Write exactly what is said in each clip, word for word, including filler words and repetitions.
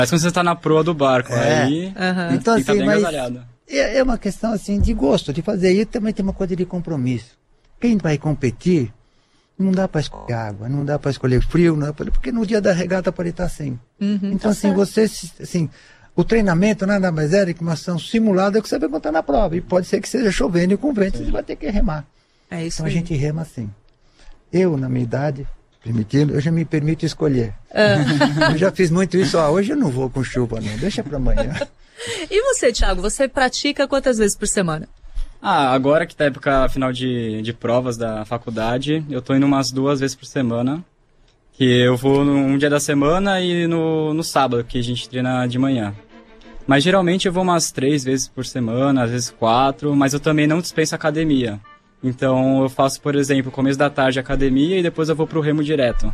Mas quando você está na proa do barco, é. aí uhum. então, fica assim, bem mas agasalhado. É, é uma questão assim de gosto, de fazer. E também tem uma coisa de compromisso. Quem vai competir, não dá para escolher água, não dá para escolher frio, não dá pra... porque no dia da regata pode estar assim. Uhum, então, tá assim, certo. você, assim, o treinamento nada mais é que uma ação simulada que você vai botar na prova. E pode ser que seja chovendo e com vento, você vai ter que remar. É isso então aí. A gente rema assim. Eu, na minha idade, permitindo, eu já me permito escolher. Ah. Eu já fiz muito isso, ó, hoje eu não vou com chuva, não, deixa para amanhã. E você, Thiago, você pratica quantas vezes por semana? Ah, agora que tá a época final de, de provas da faculdade, eu tô indo umas duas vezes por semana. Que eu vou num dia da semana e no, no sábado, que a gente treina de manhã. Mas geralmente eu vou umas três vezes por semana, às vezes quatro, mas eu também não dispenso academia. Então eu faço, por exemplo, começo da tarde academia e depois eu vou pro remo direto.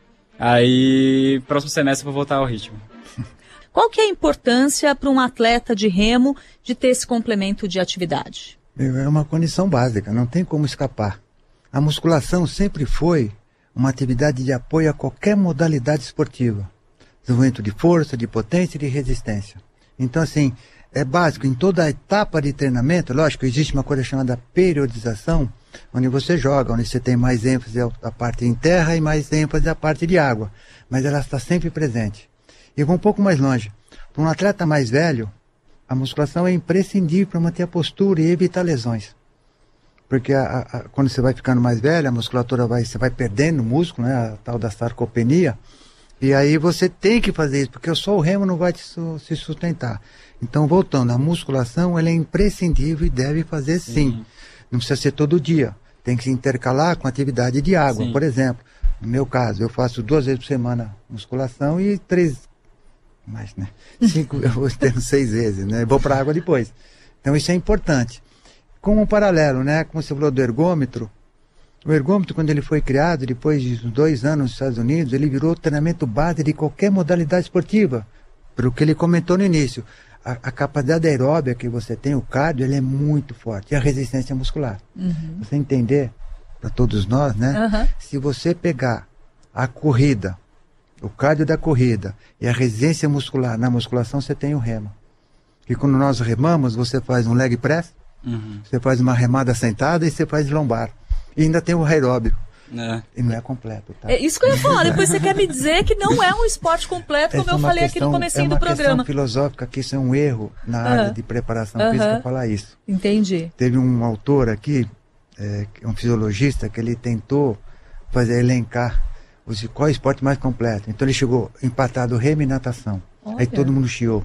Aí, próximo semestre eu vou voltar ao ritmo. Qual que é a importância para um atleta de remo de ter esse complemento de atividade? É uma condição básica, não tem como escapar. A musculação sempre foi uma atividade de apoio a qualquer modalidade esportiva. Desenvolvimento de força, de potência e de resistência. Então, assim, é básico. Em toda a etapa de treinamento, lógico, existe uma coisa chamada periodização, onde você joga, onde você tem mais ênfase a parte em terra e mais ênfase a parte de água. Mas ela está sempre presente. E vou um pouco mais longe. Para um atleta mais velho, a musculação é imprescindível para manter a postura e evitar lesões. Porque a, a, quando você vai ficando mais velho, a musculatura vai, você vai perdendo músculo, né, a tal da sarcopenia, e aí você tem que fazer isso, porque só o remo não vai te su, se sustentar. Então, voltando, a musculação ela é imprescindível e deve fazer sim. sim. Não precisa ser todo dia. Tem que se intercalar com atividade de água. Sim. Por exemplo, no meu caso, eu faço duas vezes por semana musculação e três... mais, né? Cinco, eu vou tendo seis vezes, né? Vou para a água depois. Então isso é importante. Como um paralelo, né? Como você falou do ergômetro, o ergômetro, quando ele foi criado, depois de dois anos nos Estados Unidos, ele virou treinamento base de qualquer modalidade esportiva. Pelo que ele comentou no início, a, a capacidade aeróbica que você tem, o cardio, ele é muito forte. E a resistência muscular. Uhum. Você entender, para todos nós, né? Uhum. Se você pegar a corrida, o cardio da corrida e a resistência muscular na musculação, você tem o remo. E quando nós remamos, você faz um leg press, uhum. você faz uma remada sentada e você faz lombar. E ainda tem o aeróbico. É. E não é completo, tá? É isso que eu ia falar. Depois você quer me dizer que não é um esporte completo, como eu falei questão, aqui no comecinho é do programa. É uma questão filosófica, que isso é um erro na uhum. área de preparação uhum. física falar isso. Entendi. Teve um autor aqui, é, um fisiologista, que ele tentou fazer elencar qual é o esporte mais completo. Então ele chegou empatado remo e natação. Olha. Aí todo mundo chiou.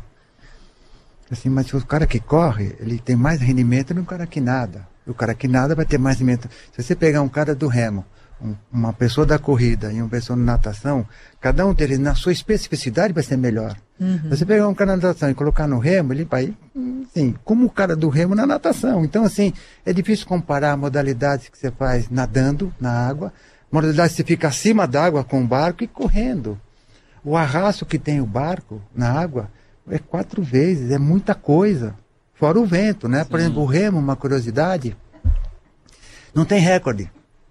Assim, mas o cara que corre, ele tem mais rendimento do que o cara que nada. O cara que nada vai ter mais rendimento. Se você pegar um cara do remo, um, uma pessoa da corrida e uma pessoa de natação, cada um deles, na sua especificidade, vai ser melhor. Uhum. Se você pegar um cara na natação e colocar no remo, ele vai, assim, como o cara do remo na natação. Então, assim, é difícil comparar modalidades que você faz nadando na água, modalidade que você fica acima d'água com o barco e correndo. O arrasto que tem o barco na água é quatro vezes, é muita coisa. Fora o vento, né? Sim. Por exemplo, o remo, uma curiosidade, não tem recorde.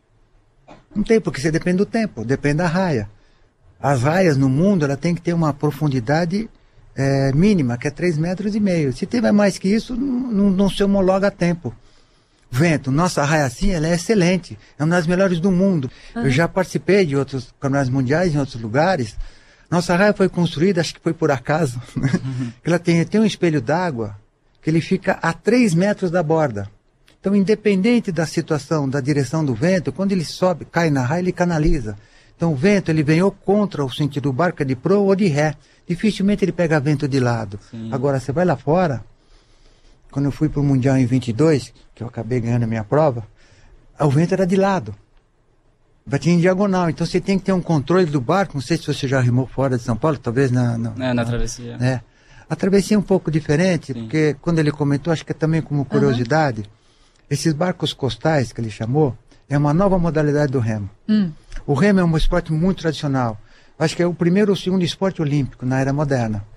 Não tem, porque você depende do tempo, depende da raia. As raias no mundo, ela tem que ter uma profundidade é, mínima, que é três metros e meio. Se tiver mais que isso, não, não se homologa a tempo. Vento, nossa raia assim, ela é excelente, é uma das melhores do mundo. Uhum. Eu já participei de outros campeonatos mundiais em outros lugares. Nossa raia foi construída, acho que foi por acaso. Uhum. Ela tem, tem um espelho d'água que ele fica a três metros da borda. Então, independente da situação, da direção do vento, quando ele sobe, cai na raia, ele canaliza. Então, o vento, ele vem ou contra o sentido do barco, é de proa ou de ré. Dificilmente ele pega vento de lado. Sim. Agora, você vai lá fora, quando eu fui para o Mundial em vinte e dois, que eu acabei ganhando a minha prova, o vento era de lado. Batia em diagonal. Então, você tem que ter um controle do barco. Não sei se você já remou fora de São Paulo, talvez na... na é, na, na travessia. É. A travessia é um pouco diferente, sim, porque quando ele comentou, acho que é também como curiosidade, uhum, esses barcos costais que ele chamou, é uma nova modalidade do remo. Hum. O remo é um esporte muito tradicional. Acho que é o primeiro ou segundo esporte olímpico na era moderna.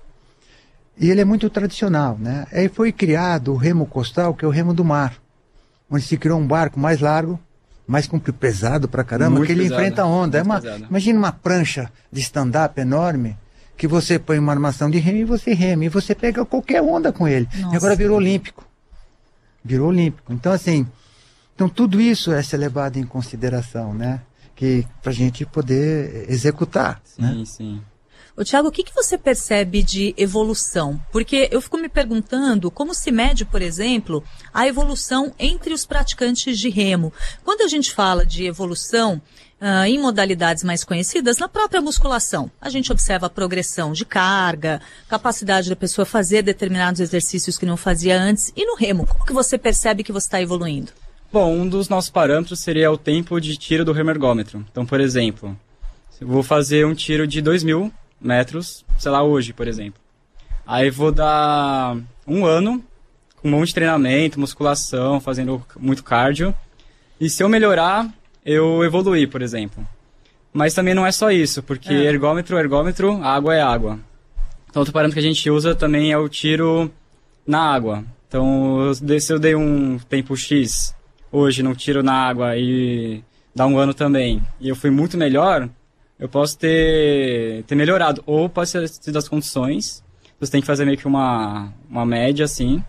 E ele é muito tradicional, né? Aí foi criado o remo costal, que é o remo do mar, onde se criou um barco mais largo, mais comprido, pesado pra caramba, muito que ele pesado, enfrenta a onda. É uma, imagina uma prancha de stand-up enorme, que você põe uma armação de remo e você rema, e você pega qualquer onda com ele. Nossa. E agora virou olímpico. Virou olímpico. Então, assim, então tudo isso é ser levado em consideração, né? Que pra gente poder executar. Sim, né? sim. Ô, Thiago, o que, que você percebe de evolução? Porque eu fico me perguntando como se mede, por exemplo, a evolução entre os praticantes de remo. Quando a gente fala de evolução uh, em modalidades mais conhecidas, na própria musculação, a gente observa a progressão de carga, capacidade da pessoa fazer determinados exercícios que não fazia antes. E no remo, como que você percebe que você está evoluindo? Bom, um dos nossos parâmetros seria o tempo de tiro do remo ergômetro. Então, por exemplo, eu vou fazer um tiro de dois mil metros, sei lá, hoje, por exemplo. Aí vou dar um ano com um monte de treinamento, musculação, fazendo muito cardio. E se eu melhorar, eu evoluir, por exemplo. Mas também não é só isso, porque é. ergômetro, ergômetro, água é água. Então, outro parâmetro que a gente usa também é o tiro na água. Então, se eu dei um tempo X hoje no tiro na água e dá um ano também, e eu fui muito melhor, eu posso ter, ter melhorado. Ou pode ser das condições, você tem que fazer meio que uma, uma média, assim.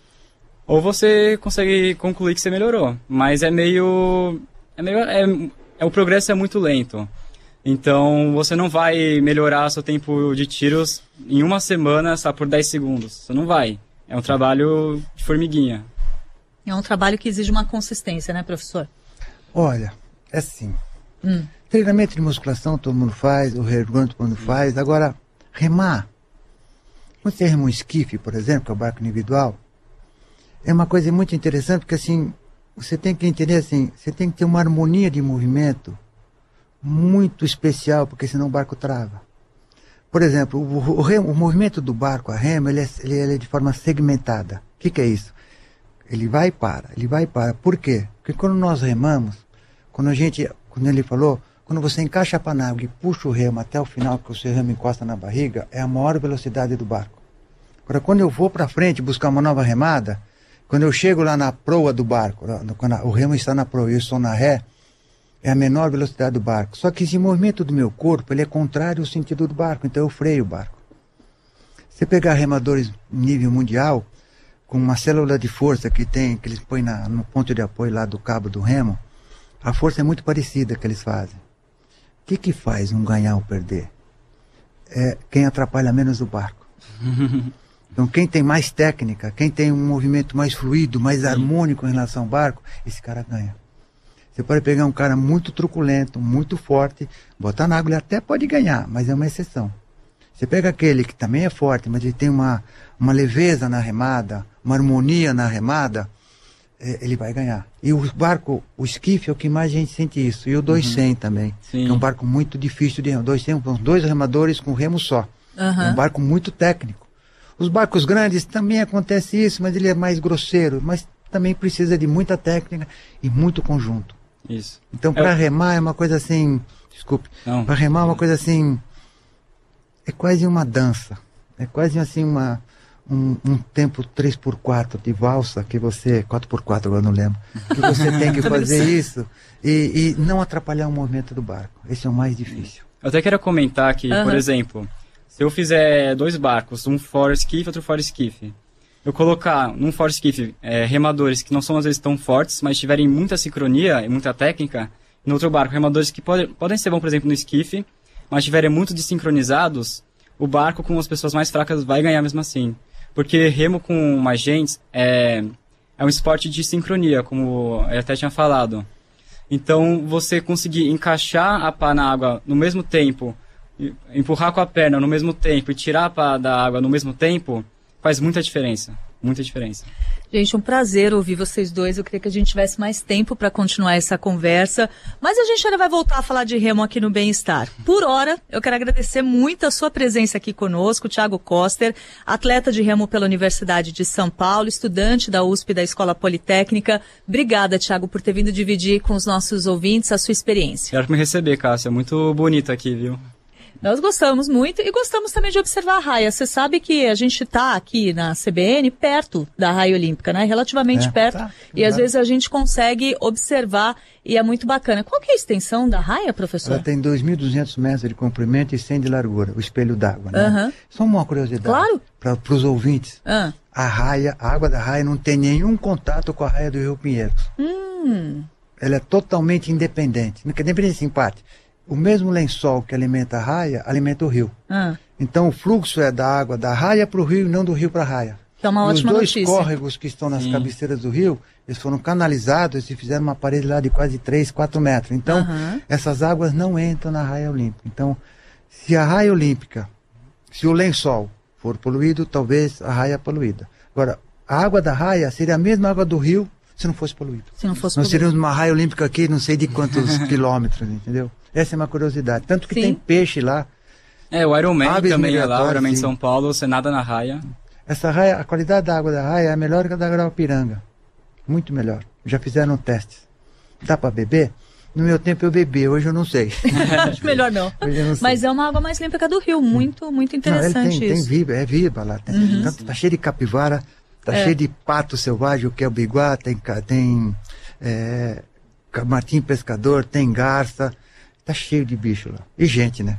Ou você consegue concluir que você melhorou. Mas é meio... É meio é, é, o progresso é muito lento. Então, você não vai melhorar seu tempo de tiros em uma semana só por dez segundos. Você não vai. É um trabalho de formiguinha. É um trabalho que exige uma consistência, né, professor? Olha, é assim. Hum. Treinamento de musculação todo mundo faz, o ergômetro todo mundo faz. Agora, remar. Quando você rema um esquife, por exemplo, que é o barco individual, é uma coisa muito interessante, porque assim, você tem que entender assim, você tem que ter uma harmonia de movimento muito especial, porque senão o barco trava. Por exemplo, o, o, remo, o movimento do barco a remo, ele é, ele, ele é de forma segmentada. O que, que é isso? Ele vai e para, ele vai e para. Por quê? Porque quando nós remamos, quando a gente, quando ele falou, quando você encaixa a panágua e puxa o remo até o final, que o seu remo encosta na barriga, é a maior velocidade do barco. Agora, quando eu vou para frente buscar uma nova remada, quando eu chego lá na proa do barco, quando o remo está na proa e eu estou na ré, é a menor velocidade do barco. Só que esse movimento do meu corpo, ele é contrário ao sentido do barco, então eu freio o barco. Se pegar remadores nível mundial, com uma célula de força que tem, que eles põem na, no ponto de apoio lá do cabo do remo, a força é muito parecida que eles fazem. O que que faz um ganhar ou perder? É quem atrapalha menos o barco. Então quem tem mais técnica, quem tem um movimento mais fluido, mais Sim. harmônico em relação ao barco, esse cara ganha. Você pode pegar um cara muito truculento, muito forte, botar na água, ele até pode ganhar, mas é uma exceção. Você pega aquele que também é forte, mas ele tem uma, uma leveza na remada, uma harmonia na remada, é, ele vai ganhar. E o barco, o esquife é o que mais a gente sente isso. E o dois cem uhum. também, Sim. que é um barco muito difícil de remar. dois cem, dois remadores com remo só. Uhum. É um barco muito técnico. Os barcos grandes também acontece isso, mas ele é mais grosseiro, mas também precisa de muita técnica e muito conjunto. Isso. Então, para Eu... remar é uma coisa assim, desculpe, para remar é uma coisa assim, é quase uma dança, é quase assim uma, um, um tempo três por quatro de valsa, que você, quatro por quatro agora não lembro, que você tem que fazer isso e, e não atrapalhar o movimento do barco. Esse é o mais difícil. Eu até quero comentar que, uhum. por exemplo, se eu fizer dois barcos, um fora esquife e outro fora esquife, eu colocar num fora esquife é, remadores que não são às vezes tão fortes, mas tiverem muita sincronia e muita técnica, no outro barco, remadores que pode, podem ser bons, por exemplo, no esquife, mas estiverem muito desincronizados, o barco com as pessoas mais fracas vai ganhar mesmo assim. Porque remo com mais gente é, é um esporte de sincronia, como eu até tinha falado. Então, você conseguir encaixar a pá na água no mesmo tempo, empurrar com a perna no mesmo tempo e tirar a pá da água no mesmo tempo, faz muita diferença. Muita diferença. Gente, um prazer ouvir vocês dois. Eu queria que a gente tivesse mais tempo para continuar essa conversa. Mas a gente ainda vai voltar a falar de remo aqui no Bem-Estar. Por hora, eu quero agradecer muito a sua presença aqui conosco, Thiago Koster, atleta de remo pela Universidade de São Paulo, estudante da U S P da Escola Politécnica. Obrigada, Thiago, por ter vindo dividir com os nossos ouvintes a sua experiência. Quero me receber, Cássia. Muito bonito aqui, viu? Nós gostamos muito e gostamos também de observar a raia. Você sabe que a gente está aqui na C B N perto da raia olímpica, né? Relativamente é, perto. Tá, e às vezes a gente consegue observar e é muito bacana. Qual que é a extensão da raia, professor? Ela tem dois mil e duzentos metros de comprimento e cem de largura, o espelho d'água, né? Uhum. Só uma curiosidade claro. para os ouvintes. Uhum. A raia, a água da raia não tem nenhum contato com a raia do Rio Pinheiros. Hum. Ela é totalmente independente. Independente de empate. O mesmo lençol que alimenta a raia, alimenta o rio. Uhum. Então o fluxo é da água da raia para o rio e não do rio para a raia. Que é uma e ótima os dois notícia. córregos que estão nas Sim. cabeceiras do rio, eles foram canalizados e fizeram uma parede lá de quase três, quatro metros. Então, Uhum. essas águas não entram na raia olímpica. Então, se a raia olímpica, se o lençol for poluído, talvez a raia é poluída. Agora, a água da raia seria a mesma água do rio se não fosse poluída. Se não fosse Nós poluído. teríamos uma raia olímpica aqui, não sei de quantos quilômetros, entendeu? Essa é uma curiosidade. Tanto que Sim. tem peixe lá. É, o Ironman Aves também é lá, o migratórias, Ironman em sim. São Paulo, você nada na raia. Essa raia, a qualidade da água da raia é melhor que a da Guarapiranga. Muito melhor. Já fizeram testes. Dá para beber? No meu tempo eu bebi, hoje eu não sei. Acho melhor não. Hoje eu não sei. Mas é uma água mais limpa que a do rio. Muito, muito interessante não, ele tem, isso. tem viva, é viva lá. Tem, Uhum. tá, tá cheio de capivara, tá É. cheio de pato selvagem, o que é o biguá, tem, ca- tem é, ca- martim pescador, tem garça. Tá cheio de bicho lá. E gente, né?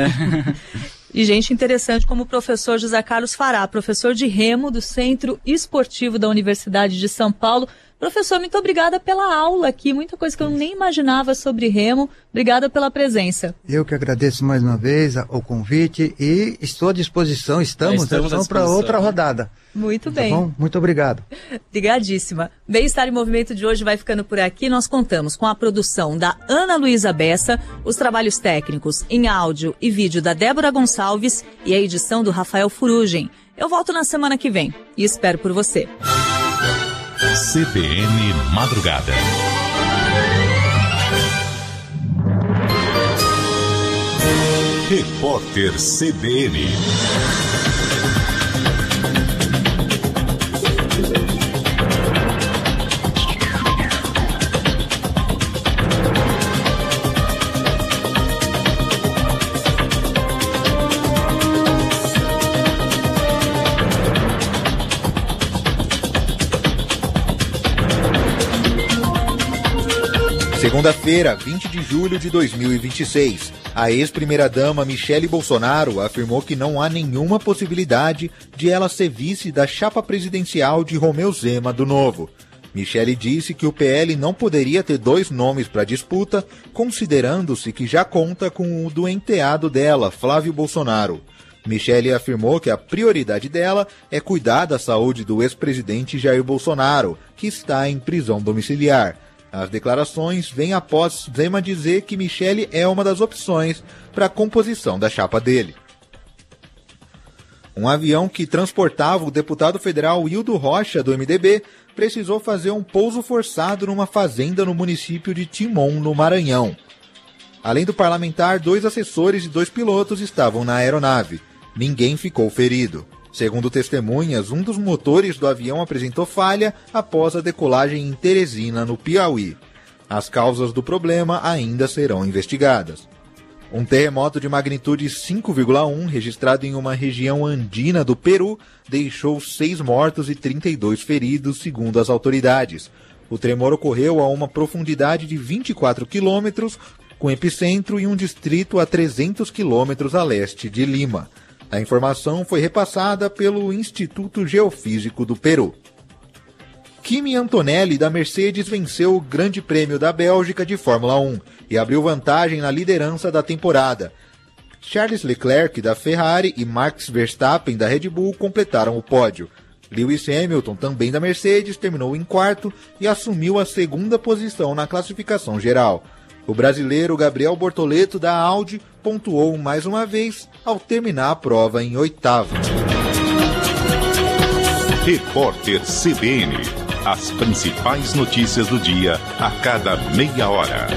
É. E gente interessante como o professor José Carlos Fará, professor de remo do Centro Esportivo da Universidade de São Paulo. Professor, muito obrigada pela aula aqui, muita coisa que eu nem imaginava sobre remo. Obrigada pela presença. Eu que agradeço mais uma vez a- o convite e estou à disposição, estamos, É, estamos à para disposição. outra rodada. Muito Tá bem. bom? Muito obrigado. Obrigadíssima. Bem-Estar em Movimento de hoje vai ficando por aqui. Nós contamos com a produção da Ana Luísa Bessa, os trabalhos técnicos em áudio e vídeo da Débora Gonçalves e a edição do Rafael Furugem. Eu volto na semana que vem e espero por você. C B N Madrugada. Repórter C B N. Segunda-feira, vinte de julho de dois mil e vinte e seis, a ex-primeira-dama Michele Bolsonaro afirmou que não há nenhuma possibilidade de ela ser vice da chapa presidencial de Romeu Zema do Novo. Michele disse que o P L não poderia ter dois nomes para disputa, considerando-se que já conta com o do enteado dela, Flávio Bolsonaro. Michele afirmou que a prioridade dela é cuidar da saúde do ex-presidente Jair Bolsonaro, que está em prisão domiciliar. As declarações vêm após Zema dizer que Michele é uma das opções para a composição da chapa dele. Um avião que transportava o deputado federal Hildo Rocha, do M D B, precisou fazer um pouso forçado numa fazenda no município de Timon, no Maranhão. Além do parlamentar, dois assessores e dois pilotos estavam na aeronave. Ninguém ficou ferido. Segundo testemunhas, um dos motores do avião apresentou falha após a decolagem em Teresina, no Piauí. As causas do problema ainda serão investigadas. Um terremoto de magnitude cinco vírgula um, registrado em uma região andina do Peru, deixou seis mortos e trinta e dois feridos, segundo as autoridades. O tremor ocorreu a uma profundidade de vinte e quatro quilômetros, com epicentro em um distrito a trezentos quilômetros a leste de Lima. A informação foi repassada pelo Instituto Geofísico do Peru. Kimi Antonelli, da Mercedes, venceu o Grande Prêmio da Bélgica de Fórmula um e abriu vantagem na liderança da temporada. Charles Leclerc, da Ferrari, e Max Verstappen, da Red Bull, completaram o pódio. Lewis Hamilton, também da Mercedes, terminou em quarto e assumiu a segunda posição na classificação geral. O brasileiro Gabriel Bortoleto, da Audi, pontuou mais uma vez ao terminar a prova em oitavo. Repórter C B N. As principais notícias do dia a cada meia hora.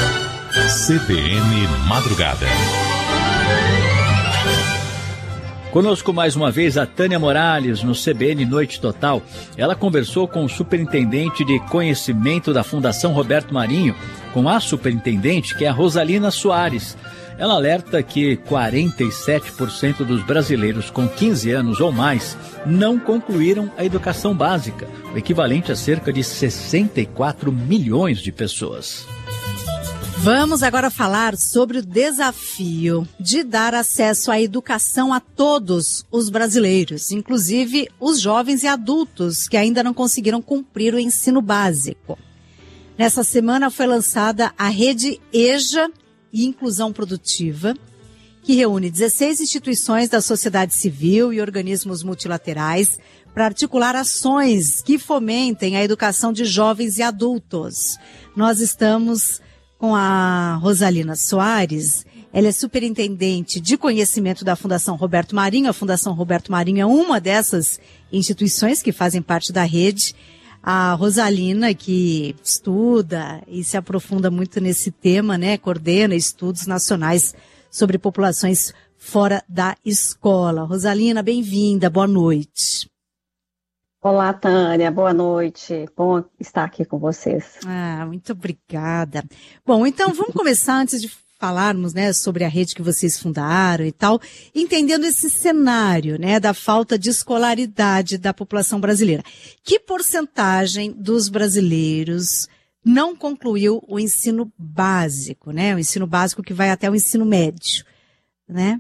C B N Madrugada. Conosco mais uma vez a Tânia Morales, no C B N Noite Total. Ela conversou com o superintendente de conhecimento da Fundação Roberto Marinho, com a superintendente, que é a Rosalina Soares. Ela alerta que quarenta e sete por cento dos brasileiros com quinze anos ou mais não concluíram a educação básica, o equivalente a cerca de sessenta e quatro milhões de pessoas. Vamos agora falar sobre o desafio de dar acesso à educação a todos os brasileiros, inclusive os jovens e adultos que ainda não conseguiram cumprir o ensino básico. Nessa semana foi lançada a Rede EJA e Inclusão Produtiva, que reúne dezesseis instituições da sociedade civil e organismos multilaterais para articular ações que fomentem a educação de jovens e adultos. Nós estamos com a Rosalina Soares. Ela é superintendente de conhecimento da Fundação Roberto Marinho. A Fundação Roberto Marinho é uma dessas instituições que fazem parte da rede. A Rosalina, que estuda e se aprofunda muito nesse tema, né, coordena estudos nacionais sobre populações fora da escola. Rosalina, bem-vinda, boa noite. Olá, Tânia, boa noite. Bom estar aqui com vocês. Ah, muito obrigada. Bom, então vamos começar antes de falarmos, né, sobre a rede que vocês fundaram e tal, entendendo esse cenário, né, da falta de escolaridade da população brasileira. Que porcentagem dos brasileiros não concluiu o ensino básico, né, o ensino básico que vai até o ensino médio, né?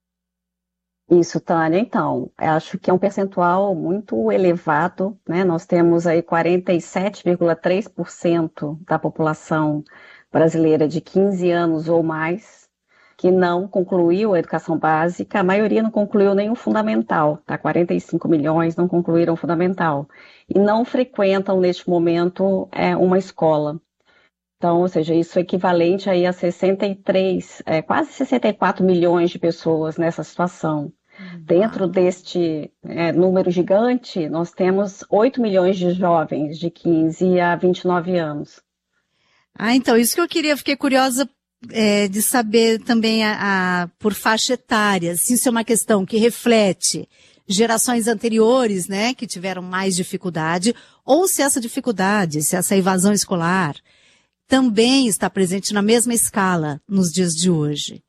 Isso, Tânia. Então, acho que é um percentual muito elevado, né? Nós temos aí quarenta e sete vírgula três por cento da população brasileira de quinze anos ou mais que não concluiu a educação básica. A maioria não concluiu nem o fundamental, tá? quarenta e cinco milhões não concluíram o fundamental e não frequentam neste momento é, uma escola. Então, ou seja, isso é equivalente aí a sessenta e três, é, quase sessenta e quatro milhões de pessoas nessa situação. Dentro deste é, número gigante, nós temos oito milhões de jovens de quinze a vinte e nove anos. Ah, então, isso que eu queria, fiquei curiosa é, de saber também a, a, por faixa etária, se isso é uma questão que reflete gerações anteriores, né, que tiveram mais dificuldade, ou se essa dificuldade, se essa evasão escolar também está presente na mesma escala nos dias de hoje.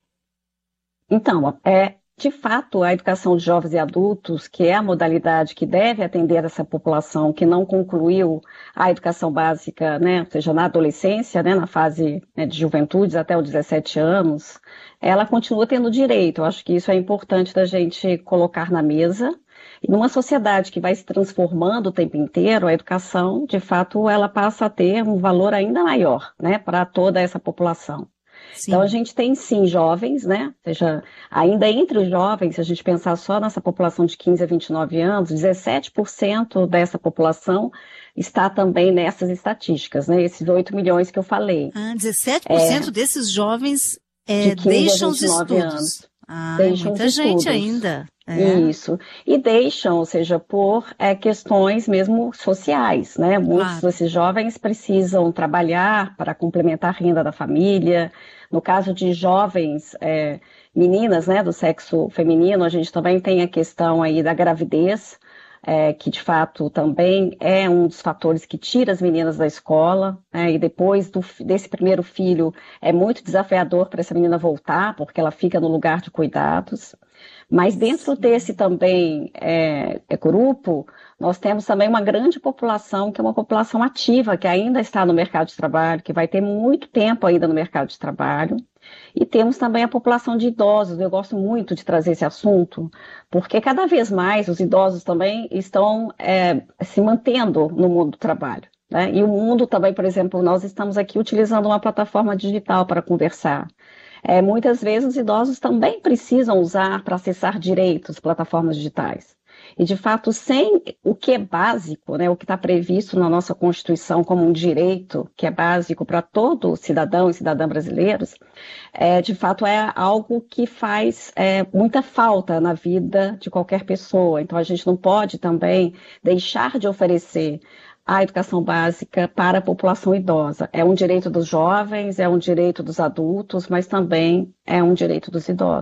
Então, é... De fato, a educação de jovens e adultos, que é a modalidade que deve atender essa população que não concluiu a educação básica, né, ou seja, na adolescência, né, na fase, né, de juventude até os dezessete anos, ela continua tendo direito. Eu acho que isso é importante da gente colocar na mesa. E numa sociedade que vai se transformando o tempo inteiro, a educação, de fato, ela passa a ter um valor ainda maior, né, para toda essa população. Sim. Então, a gente tem, sim, jovens, né? Ou seja, ainda entre os jovens, se a gente pensar só nessa população de quinze a vinte e nove anos, dezessete por cento dessa população está também nessas estatísticas, né? Esses oito milhões que eu falei. Ah, dezessete por cento é, desses jovens é, de deixam os estudos. Anos. Ah, deixam muita os gente estudos. ainda. É. Isso. E deixam, ou seja, por é, questões mesmo sociais, né? Muitos Claro. desses jovens precisam trabalhar para complementar a renda da família. No caso de jovens é, meninas, né, do sexo feminino, a gente também tem a questão aí da gravidez, é, que de fato também é um dos fatores que tira as meninas da escola, né, e depois do, desse primeiro filho é muito desafiador para essa menina voltar, porque ela fica no lugar de cuidados. Mas dentro desse também é, é grupo, nós temos também uma grande população, que é uma população ativa, que ainda está no mercado de trabalho, que vai ter muito tempo ainda no mercado de trabalho. E temos também a população de idosos. Eu gosto muito de trazer esse assunto, porque cada vez mais os idosos também estão é, se mantendo no mundo do trabalho, né? E o mundo também, por exemplo, nós estamos aqui utilizando uma plataforma digital para conversar. É, muitas vezes os idosos também precisam usar para acessar direitos, plataformas digitais. E, de fato, sem o que é básico, né, o que está previsto na nossa Constituição como um direito, que é básico para todo cidadão e cidadã brasileiros, é, de fato é algo que faz é, muita falta na vida de qualquer pessoa. Então, a gente não pode também deixar de oferecer a educação básica para a população idosa. É um direito dos jovens, é um direito dos adultos, mas também é um direito dos idosos.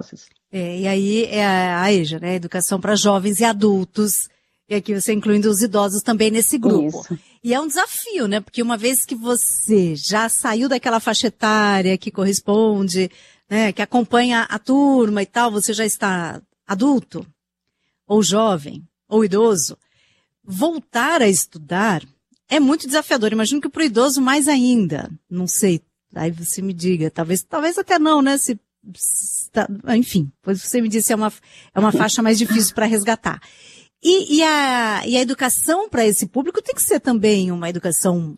É, e aí é a, a EJA, né? Educação para jovens e adultos. E aqui você incluindo os idosos também nesse grupo. Isso. E é um desafio, né? Porque uma vez que você já saiu daquela faixa etária que corresponde, né? Que acompanha a turma e tal, você já está adulto, ou jovem, ou idoso. Voltar a estudar é muito desafiador. Imagino que para o idoso mais ainda. Não sei. Aí você me diga. Talvez, talvez até não, né? Se, se, enfim, pois você me disse é uma, é uma faixa mais difícil para resgatar. E, e, a, e a educação para esse público tem que ser também uma educação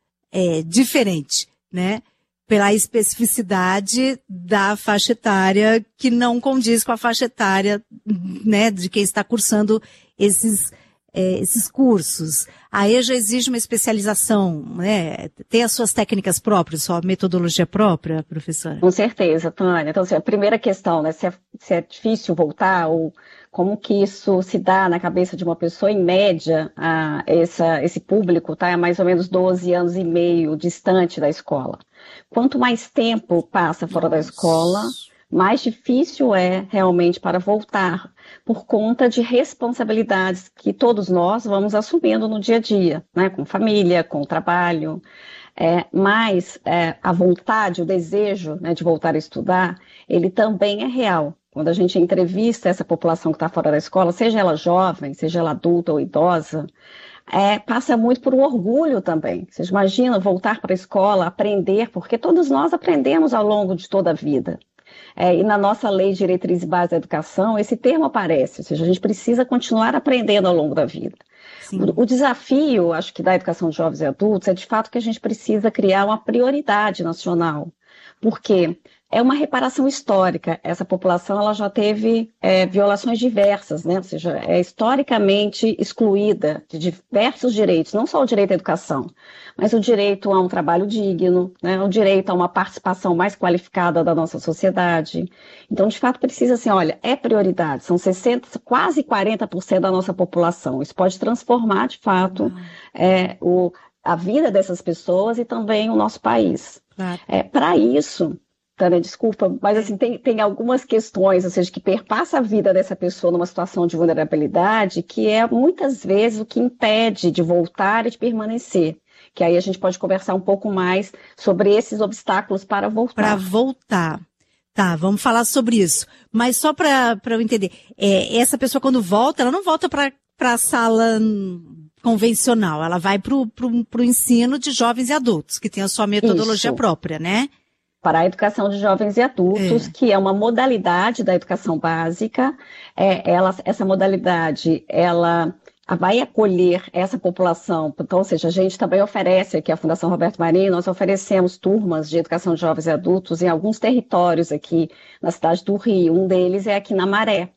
é, diferente, né? Pela especificidade da faixa etária que não condiz com a faixa etária, né, de quem está cursando esses, é, esses cursos. A EJA exige uma especialização, né? Tem as suas técnicas próprias, sua metodologia própria, professora? Com certeza, Tânia. Então, assim, a primeira questão, né, se é, se é difícil voltar ou como que isso se dá na cabeça de uma pessoa, em média, a, essa, esse público está há mais ou menos doze anos e meio distante da escola. Quanto mais tempo passa fora Nossa. da escola, mais difícil é realmente para voltar, por conta de responsabilidades que todos nós vamos assumindo no dia a dia, né, com família, com o trabalho. É, mas é, a vontade, o desejo, né, de voltar a estudar, ele também é real. Quando a gente entrevista essa população que está fora da escola, seja ela jovem, seja ela adulta ou idosa, é, passa muito por um orgulho também. Vocês imaginam voltar para a escola, aprender, porque todos nós aprendemos ao longo de toda a vida. É, e na nossa lei de diretriz e base da educação, esse termo aparece, ou seja, a gente precisa continuar aprendendo ao longo da vida. O, o desafio, acho que da educação de jovens e adultos, é de fato que a gente precisa criar uma prioridade nacional. Por quê? É uma reparação histórica. Essa população ela já teve é, violações diversas, né? Ou seja, é historicamente excluída de diversos direitos, não só o direito à educação, mas o direito a um trabalho digno, né? O direito a uma participação mais qualificada da nossa sociedade. Então, de fato, precisa assim, olha, é prioridade, são sessenta, quase quarenta por cento da nossa população. Isso pode transformar, de fato, uhum. é, o, a vida dessas pessoas e também o nosso país. Uhum. É, para isso... Tânia, desculpa, mas assim, tem, tem algumas questões, ou seja, que perpassa a vida dessa pessoa numa situação de vulnerabilidade, que é muitas vezes o que impede de voltar e de permanecer. Que aí a gente pode conversar um pouco mais sobre esses obstáculos para voltar. Para voltar. Tá, vamos falar sobre isso. Mas só para eu entender, é, essa pessoa quando volta, ela não volta para a sala convencional, ela vai para o ensino de jovens e adultos, que tem a sua metodologia isso. própria, né? Para a educação de jovens e adultos, é. que é uma modalidade da educação básica. É, ela, essa modalidade, ela vai acolher essa população. Então, ou seja, a gente também oferece aqui, a Fundação Roberto Marinho, nós oferecemos turmas de educação de jovens e adultos em alguns territórios aqui na cidade do Rio. Um deles é aqui na Maré.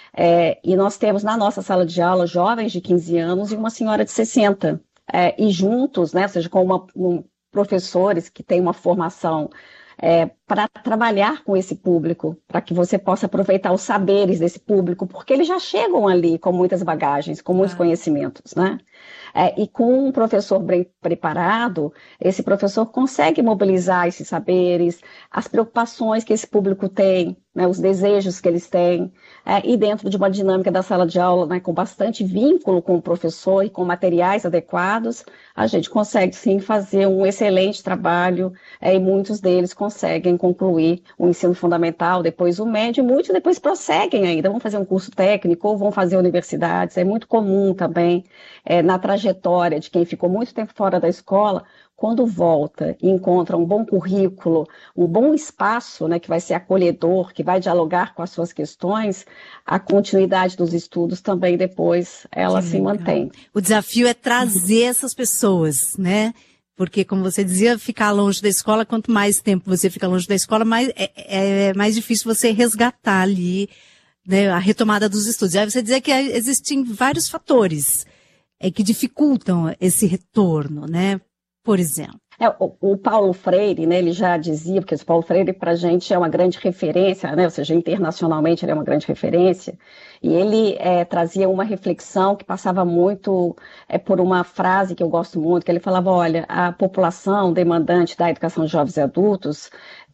É, e nós temos na nossa sala de aula jovens de quinze anos e uma senhora de sessenta. É, e juntos, né, ou seja, com uma, um, professores que têm uma formação É, para trabalhar com esse público, para que você possa aproveitar os saberes desse público, porque eles já chegam ali com muitas bagagens, com muitos ah. conhecimentos, né? É, e com um professor bem preparado, esse professor consegue mobilizar esses saberes, as preocupações que esse público tem, né, os desejos que eles têm, é, e dentro de uma dinâmica da sala de aula, né, com bastante vínculo com o professor e com materiais adequados, a gente consegue sim fazer um excelente trabalho, é, e muitos deles conseguem concluir o ensino fundamental, depois o médio, e muitos depois prosseguem ainda, vão fazer um curso técnico ou vão fazer universidades. É muito comum também, é, na trajetória de quem ficou muito tempo fora da escola, quando volta e encontra um bom currículo, um bom espaço, né, que vai ser acolhedor, que vai dialogar com as suas questões, a continuidade dos estudos também depois ela que se legal. mantém. O desafio é trazer essas pessoas, né? Porque, como você dizia, ficar longe da escola, quanto mais tempo você fica longe da escola, mais, é, é mais difícil você resgatar ali, né, a retomada dos estudos. Aí você dizia que existem vários fatores é, que dificultam esse retorno, né? Por exemplo. É, o, o Paulo Freire, né, ele já dizia, porque o Paulo Freire para a gente é uma grande referência, né, ou seja, internacionalmente ele é uma grande referência, e ele é, trazia uma reflexão que passava muito é, por uma frase que eu gosto muito, que ele falava, olha, a população demandante da educação de jovens e adultos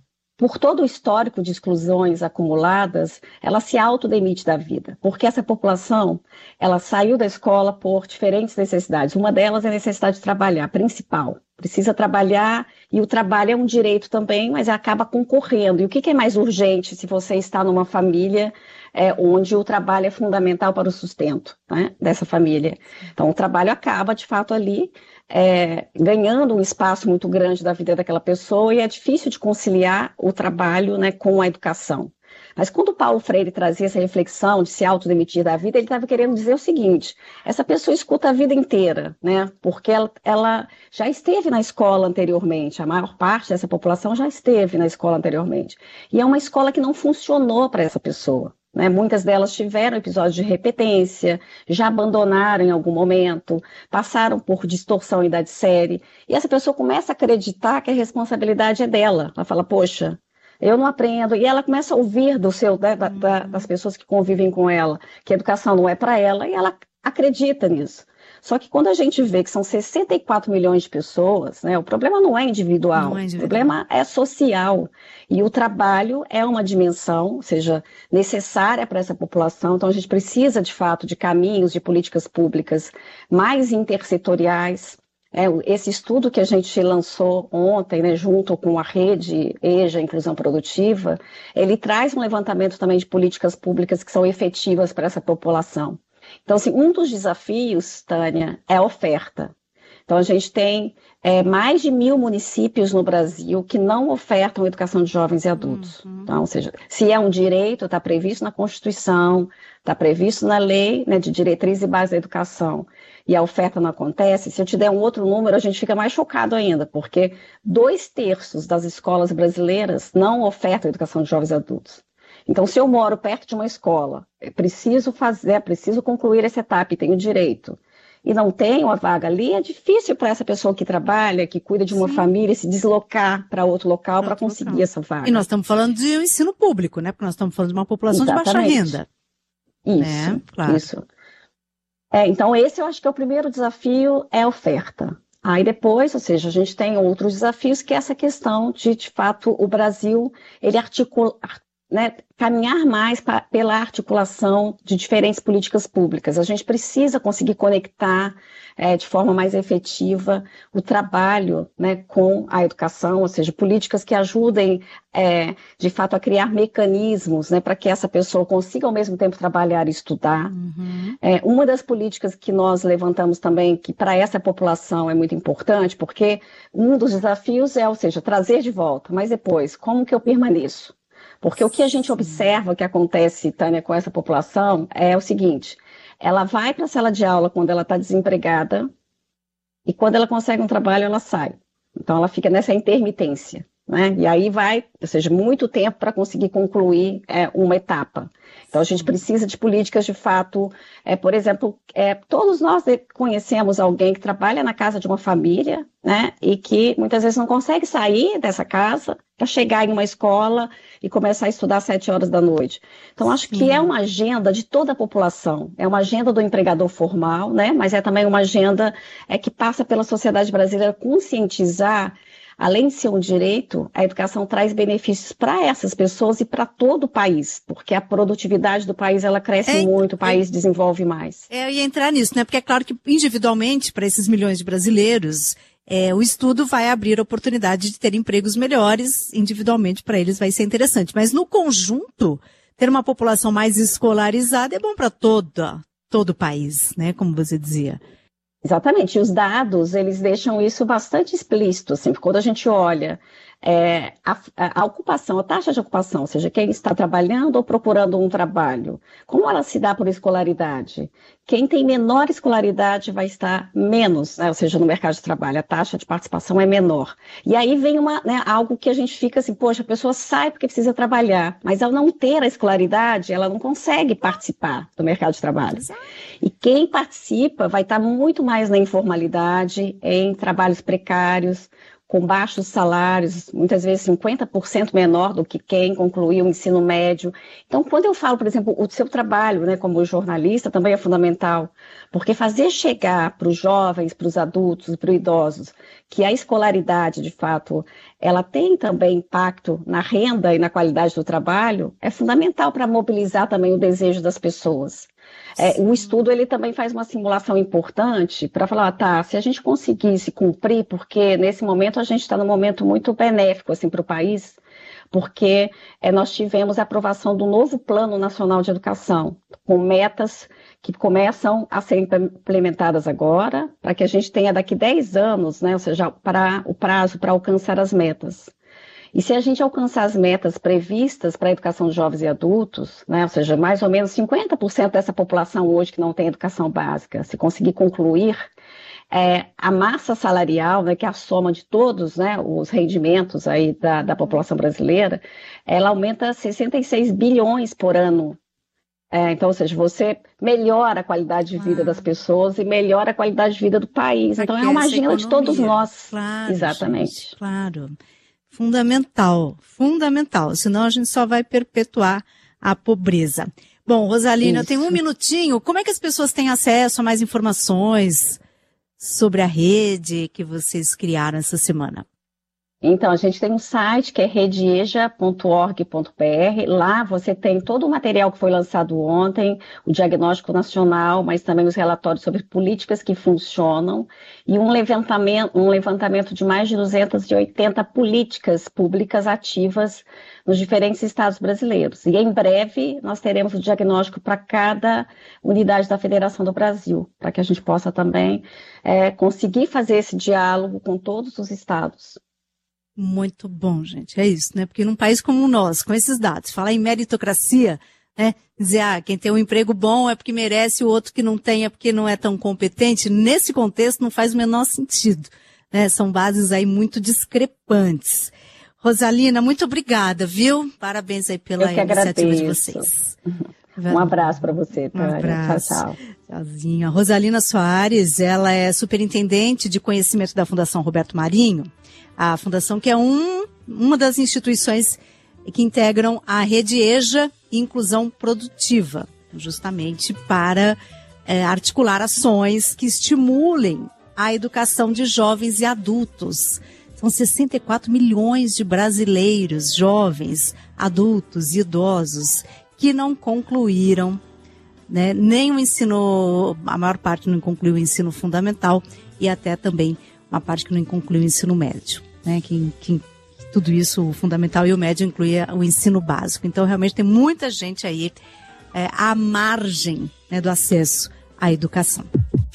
por todo o histórico de exclusões acumuladas, ela se autodemite da vida, porque essa população, ela saiu da escola por diferentes necessidades. Uma delas é a necessidade de trabalhar, principal. Precisa trabalhar, e o trabalho é um direito também, mas acaba concorrendo. E o que, que é mais urgente se você está numa família é, onde o trabalho é fundamental para o sustento, né, dessa família? Então, o trabalho acaba, de fato, ali, É, ganhando um espaço muito grande da vida daquela pessoa, e é difícil de conciliar o trabalho, né, com a educação. Mas quando o Paulo Freire trazia essa reflexão de se autodemitir da vida, ele estava querendo dizer o seguinte: essa pessoa escuta a vida inteira, né, porque ela, ela já esteve na escola anteriormente, a maior parte dessa população já esteve na escola anteriormente, e é uma escola que não funcionou para essa pessoa. Né, muitas delas tiveram episódios de repetência, já abandonaram em algum momento, passaram por distorção em idade série, e essa pessoa começa a acreditar que a responsabilidade é dela. Ela fala, poxa, eu não aprendo, e ela começa a ouvir do seu, da, da, das pessoas que convivem com ela, que a educação não é para ela, e ela acredita nisso. Só que quando a gente vê que são sessenta e quatro milhões de pessoas, né, o problema não é individual, não é individual, o problema é social. E o trabalho é uma dimensão, ou seja, necessária para essa população. Então a gente precisa, de fato, de caminhos, de políticas públicas mais intersetoriais. É, esse estudo que a gente lançou ontem, né, junto com a rede EJA, Inclusão Produtiva, ele traz um levantamento também de políticas públicas que são efetivas para essa população. Então, assim, um dos desafios, Tânia, é a oferta. Então, a gente tem é, mais de mil municípios no Brasil que não ofertam educação de jovens e adultos. Uhum. Então, ou seja, se é um direito, está previsto na Constituição, está previsto na lei, né, de diretriz e base da educação, e a oferta não acontece. Se eu te der um outro número, a gente fica mais chocado ainda, porque dois terços das escolas brasileiras não ofertam educação de jovens e adultos. Então, se eu moro perto de uma escola, é preciso fazer, é preciso concluir essa etapa e tenho direito, e não tenho a vaga ali, é difícil para essa pessoa que trabalha, que cuida de uma Sim. família, se deslocar para outro local para conseguir local. essa vaga. E nós estamos falando de um ensino público, né? Porque nós estamos falando de uma população Exatamente. de baixa renda. Isso, né? Claro. isso. É, então, esse eu acho que é o primeiro desafio, é a oferta. Aí depois, ou seja, a gente tem outros desafios, que é essa questão de, de fato, o Brasil, ele articula... Né, caminhar mais pra, pela articulação de diferentes políticas públicas. A gente precisa conseguir conectar é, de forma mais efetiva o trabalho, né, com a educação, ou seja, políticas que ajudem, é, de fato, a criar mecanismos, né, para que essa pessoa consiga, ao mesmo tempo, trabalhar e estudar. Uhum. É, uma das políticas que nós levantamos também, que para essa população é muito importante, porque um dos desafios é, ou seja, trazer de volta, mas depois, como que eu permaneço? Porque o que a gente observa que acontece, Tânia, com essa população é o seguinte: ela vai para a sala de aula quando ela está desempregada e quando ela consegue um trabalho, ela sai. Então, ela fica nessa intermitência, né? E aí vai, ou seja, muito tempo para conseguir concluir é, uma etapa. Então, a gente precisa de políticas, de fato, é, por exemplo, é, todos nós conhecemos alguém que trabalha na casa de uma família, né, e que muitas vezes não consegue sair dessa casa para chegar em uma escola e começar a estudar às sete horas da noite. Então, acho Sim. que é uma agenda de toda a população, é uma agenda do empregador formal, né, mas é também uma agenda é, que passa pela sociedade brasileira conscientizar. Além de ser um direito, a educação traz benefícios para essas pessoas e para todo o país, porque a produtividade do país ela cresce é, muito, o país é, desenvolve mais. É, eu ia entrar nisso, né? Porque é claro que individualmente, para esses milhões de brasileiros, é, o estudo vai abrir a oportunidade de ter empregos melhores, individualmente para eles vai ser interessante. Mas no conjunto, ter uma população mais escolarizada é bom para toda, todo o país, né? Como você dizia. Exatamente, e os dados, eles deixam isso bastante explícito, assim, quando a gente olha é, a, a ocupação, a taxa de ocupação, ou seja, quem está trabalhando ou procurando um trabalho, como ela se dá por escolaridade? Quem tem menor escolaridade vai estar menos, né, ou seja, no mercado de trabalho, a taxa de participação é menor. E aí vem uma, né, algo que a gente fica assim, poxa, a pessoa sai porque precisa trabalhar, mas ao não ter a escolaridade, ela não consegue participar do mercado de trabalho. E quem participa vai estar muito mais na informalidade, em trabalhos precários, com baixos salários, muitas vezes cinquenta por cento menor do que quem concluiu o ensino médio. Então, quando eu falo, por exemplo, o seu trabalho, né, como jornalista, também é fundamental, porque fazer chegar para os jovens, para os adultos, para os idosos, que a escolaridade, de fato, ela tem também impacto na renda e na qualidade do trabalho, é fundamental para mobilizar também o desejo das pessoas. É, o estudo ele também faz uma simulação importante para falar, tá, se a gente conseguisse cumprir, porque nesse momento a gente está num momento muito benéfico assim, para o país, porque é, nós tivemos a aprovação do novo Plano Nacional de Educação, com metas que começam a ser implementadas agora, para que a gente tenha daqui dez anos, né, ou seja, para o prazo para alcançar as metas. E se a gente alcançar as metas previstas para a educação de jovens e adultos, né, ou seja, mais ou menos cinquenta por cento dessa população hoje que não tem educação básica, se conseguir concluir, é, a massa salarial, né, que é a soma de todos, né, os rendimentos aí da, da população brasileira, ela aumenta sessenta e seis bilhões por ano. É, então, ou seja, você melhora a qualidade de vida ah. das pessoas e melhora a qualidade de vida do país. Então, é uma agenda de todos nós. Claro, exatamente. Gente, claro. Fundamental, fundamental, senão a gente só vai perpetuar a pobreza. Bom, Rosalina, eu tenho um minutinho, como é que as pessoas têm acesso a mais informações sobre a rede que vocês criaram essa semana? Então, a gente tem um site que é redieja ponto org ponto br, lá você tem todo o material que foi lançado ontem, o diagnóstico nacional, mas também os relatórios sobre políticas que funcionam, e um levantamento, um levantamento de mais de duzentas e oitenta políticas públicas ativas nos diferentes estados brasileiros. E em breve nós teremos o diagnóstico para cada unidade da Federação do Brasil, para que a gente possa também é, conseguir fazer esse diálogo com todos os estados. Muito bom, gente, é isso, né? Porque num país como o nosso, com esses dados, falar em meritocracia, né? Dizer, ah, quem tem um emprego bom é porque merece, o outro que não tem é porque não é tão competente, nesse contexto não faz o menor sentido, né? São bases aí muito discrepantes. Rosalina, muito obrigada, viu? Parabéns aí pela iniciativa de vocês. Um abraço para você, Um abraço. Tchau, tchau. Tchauzinho. A Rosalina Soares, ela é superintendente de conhecimento da Fundação Roberto Marinho, a fundação que é um, uma das instituições que integram a Rede EJA Inclusão Produtiva, justamente para é, articular ações que estimulem a educação de jovens e adultos. São sessenta e quatro milhões de brasileiros, jovens, adultos e idosos, que não concluíram, né, nem o ensino, a maior parte não concluiu o ensino fundamental e até também uma parte que não concluiu o ensino médio, né? Que, que tudo isso, o fundamental e o médio, incluía o ensino básico. Então, realmente, tem muita gente aí é, à margem, né, do acesso à educação.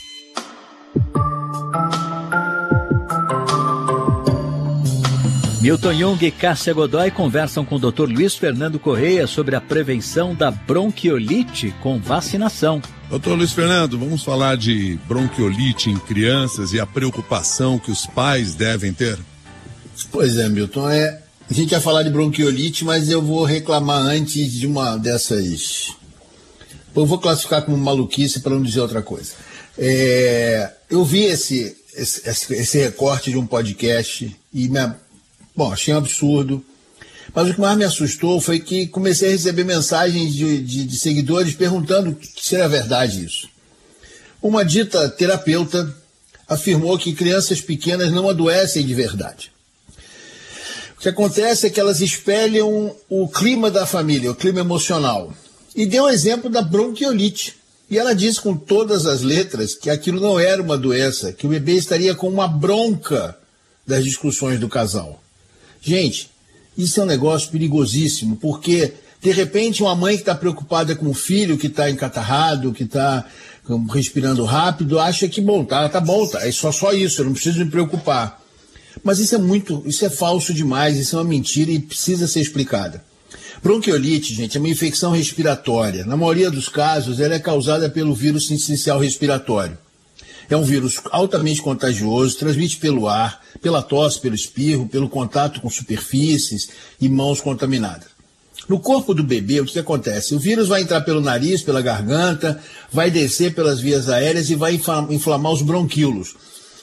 Milton Jung e Cássia Godoy conversam com o doutor Luiz Fernando Correia sobre a prevenção da bronquiolite com vacinação. doutor Luiz Fernando, vamos falar de bronquiolite em crianças e a preocupação que os pais devem ter? Pois é, Milton, é, a gente ia falar de bronquiolite, mas eu vou reclamar antes de uma dessas... Eu vou classificar como maluquice para não dizer outra coisa. É, eu vi esse, esse, esse recorte de um podcast e me... Bom, achei um absurdo, mas o que mais me assustou foi que comecei a receber mensagens de, de, de seguidores perguntando se era verdade isso. Uma dita terapeuta afirmou que crianças pequenas não adoecem de verdade. O que acontece é que elas espelham o clima da família, o clima emocional. E deu um exemplo da bronquiolite. E ela disse com todas as letras que aquilo não era uma doença, que o bebê estaria com uma bronca das discussões do casal. Gente, isso é um negócio perigosíssimo, porque, de repente, uma mãe que está preocupada com o filho que está encatarrado, que está respirando rápido, acha que, bom, tá, tá bom, tá, é só, só isso, eu não preciso me preocupar. Mas isso é muito, isso é falso demais, isso é uma mentira e precisa ser explicada. Bronquiolite, gente, é uma infecção respiratória. Na maioria dos casos, ela é causada pelo vírus sincicial respiratório. É um vírus altamente contagioso, transmite pelo ar, pela tosse, pelo espirro, pelo contato com superfícies e mãos contaminadas. No corpo do bebê, o que acontece? O vírus vai entrar pelo nariz, pela garganta, vai descer pelas vias aéreas e vai inflamar os bronquíolos.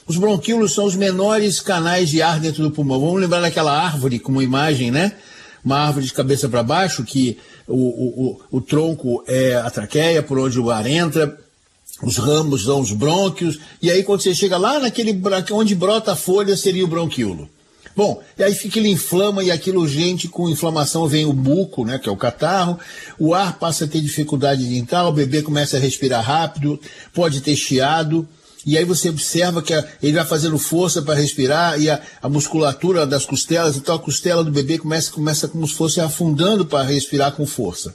Os bronquíolos são os menores canais de ar dentro do pulmão. Vamos lembrar daquela árvore como imagem, né? Uma árvore de cabeça para baixo, que o, o, o, o tronco é a traqueia, por onde o ar entra, os ramos são os brônquios, e aí quando você chega lá naquele onde brota a folha, seria o bronquíolo. Bom, e aí fica, ele inflama, e aquilo, gente, com inflamação vem o buco, né, que é o catarro, o ar passa a ter dificuldade de entrar, o bebê começa a respirar rápido, pode ter chiado, e aí você observa que a, ele vai fazendo força para respirar, e a, a musculatura das costelas, então a costela do bebê começa, começa como se fosse afundando para respirar com força.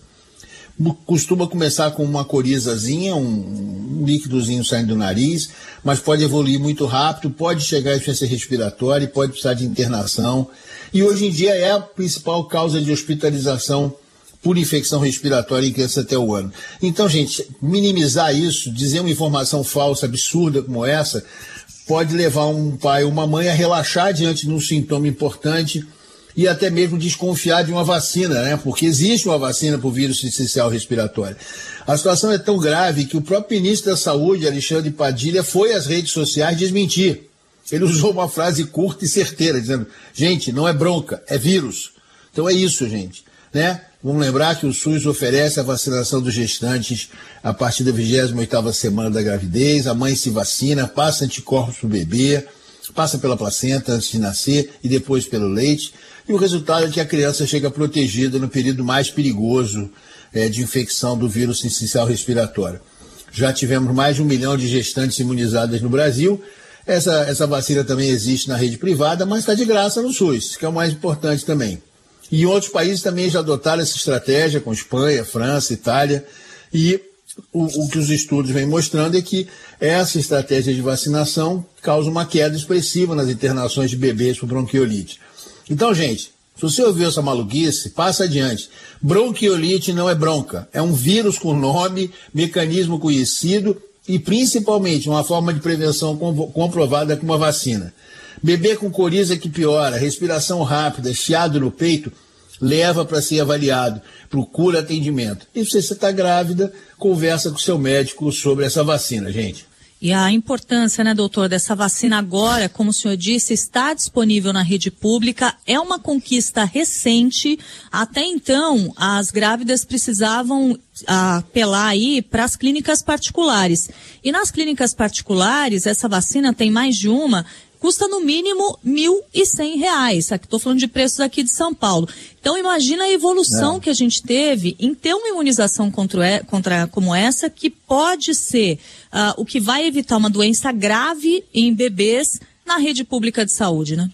Costuma começar com uma corizazinha, um, um líquidozinho saindo do nariz, mas pode evoluir muito rápido, pode chegar à insuficiência respiratória e pode precisar de internação. E hoje em dia é a principal causa de hospitalização por infecção respiratória em crianças até o ano. Então, gente, minimizar isso, dizer uma informação falsa, absurda como essa, pode levar um pai ou uma mãe a relaxar diante de um sintoma importante e até mesmo desconfiar de uma vacina, né? Porque existe uma vacina para o vírus sincicial respiratório. A situação é tão grave que o próprio ministro da Saúde, Alexandre Padilha, foi às redes sociais desmentir. Ele usou uma frase curta e certeira, dizendo, gente, não é bronca, é vírus. Então é isso, gente, né? Vamos lembrar que o SUS oferece a vacinação dos gestantes a partir da vigésima oitava semana da gravidez, a mãe se vacina, passa anticorpos para o bebê, passa pela placenta antes de nascer e depois pelo leite, e o resultado é que a criança chega protegida no período mais perigoso é, de infecção do vírus sincicial respiratório. Já tivemos mais de um milhão de gestantes imunizadas no Brasil. Essa, essa vacina também existe na rede privada, mas está de graça no SUS, que é o mais importante também. E outros países também já adotaram essa estratégia, com Espanha, França, Itália, e o, o que os estudos vêm mostrando é que essa estratégia de vacinação causa uma queda expressiva nas internações de bebês por bronquiolite. Então, gente, se você ouviu essa maluquice, passa adiante. Bronquiolite não é bronca, é um vírus com nome, mecanismo conhecido e principalmente uma forma de prevenção comprovada com uma vacina. Bebê com coriza que piora, respiração rápida, chiado no peito, leva para ser avaliado, procura atendimento. E se você está grávida, conversa com seu médico sobre essa vacina, gente. E a importância, né, doutor, dessa vacina agora, como o senhor disse, está disponível na rede pública, é uma conquista recente. Até então, as grávidas precisavam apelar aí para as clínicas particulares. E nas clínicas particulares, essa vacina tem mais de uma, custa no mínimo mil e cem reais. Aqui estou falando de preços aqui de São Paulo. Então imagina a evolução é. que a gente teve em ter uma imunização contra, contra como essa, que pode ser uh, o que vai evitar uma doença grave em bebês na rede pública de saúde, né?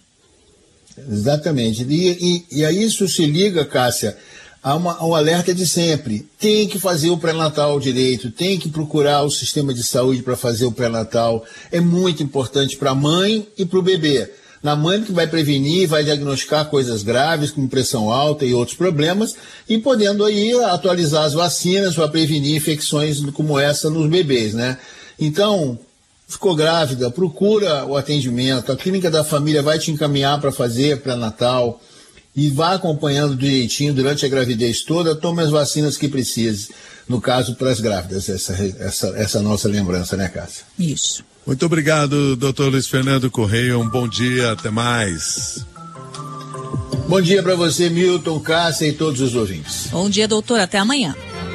Exatamente. E, e, e a isso se liga, Cássia, há uma, um alerta de sempre. Tem que fazer o pré-natal direito, tem que procurar o sistema de saúde para fazer o pré-natal. É muito importante para a mãe e para o bebê. Na mãe que vai prevenir, vai diagnosticar coisas graves, como pressão alta e outros problemas, e podendo aí atualizar as vacinas para prevenir infecções como essa nos bebês, né? Então, ficou grávida, procura o atendimento, a clínica da família vai te encaminhar para fazer pré-natal, e vá acompanhando direitinho durante a gravidez toda, tome as vacinas que precise. No caso, para as grávidas, essa, essa, essa nossa lembrança, né, Cássia? Isso. Muito obrigado, doutor Luiz Fernando Correia. Um bom dia, até mais. Bom dia para você, Milton, Cássia e todos os ouvintes. Bom dia, doutor. Até amanhã.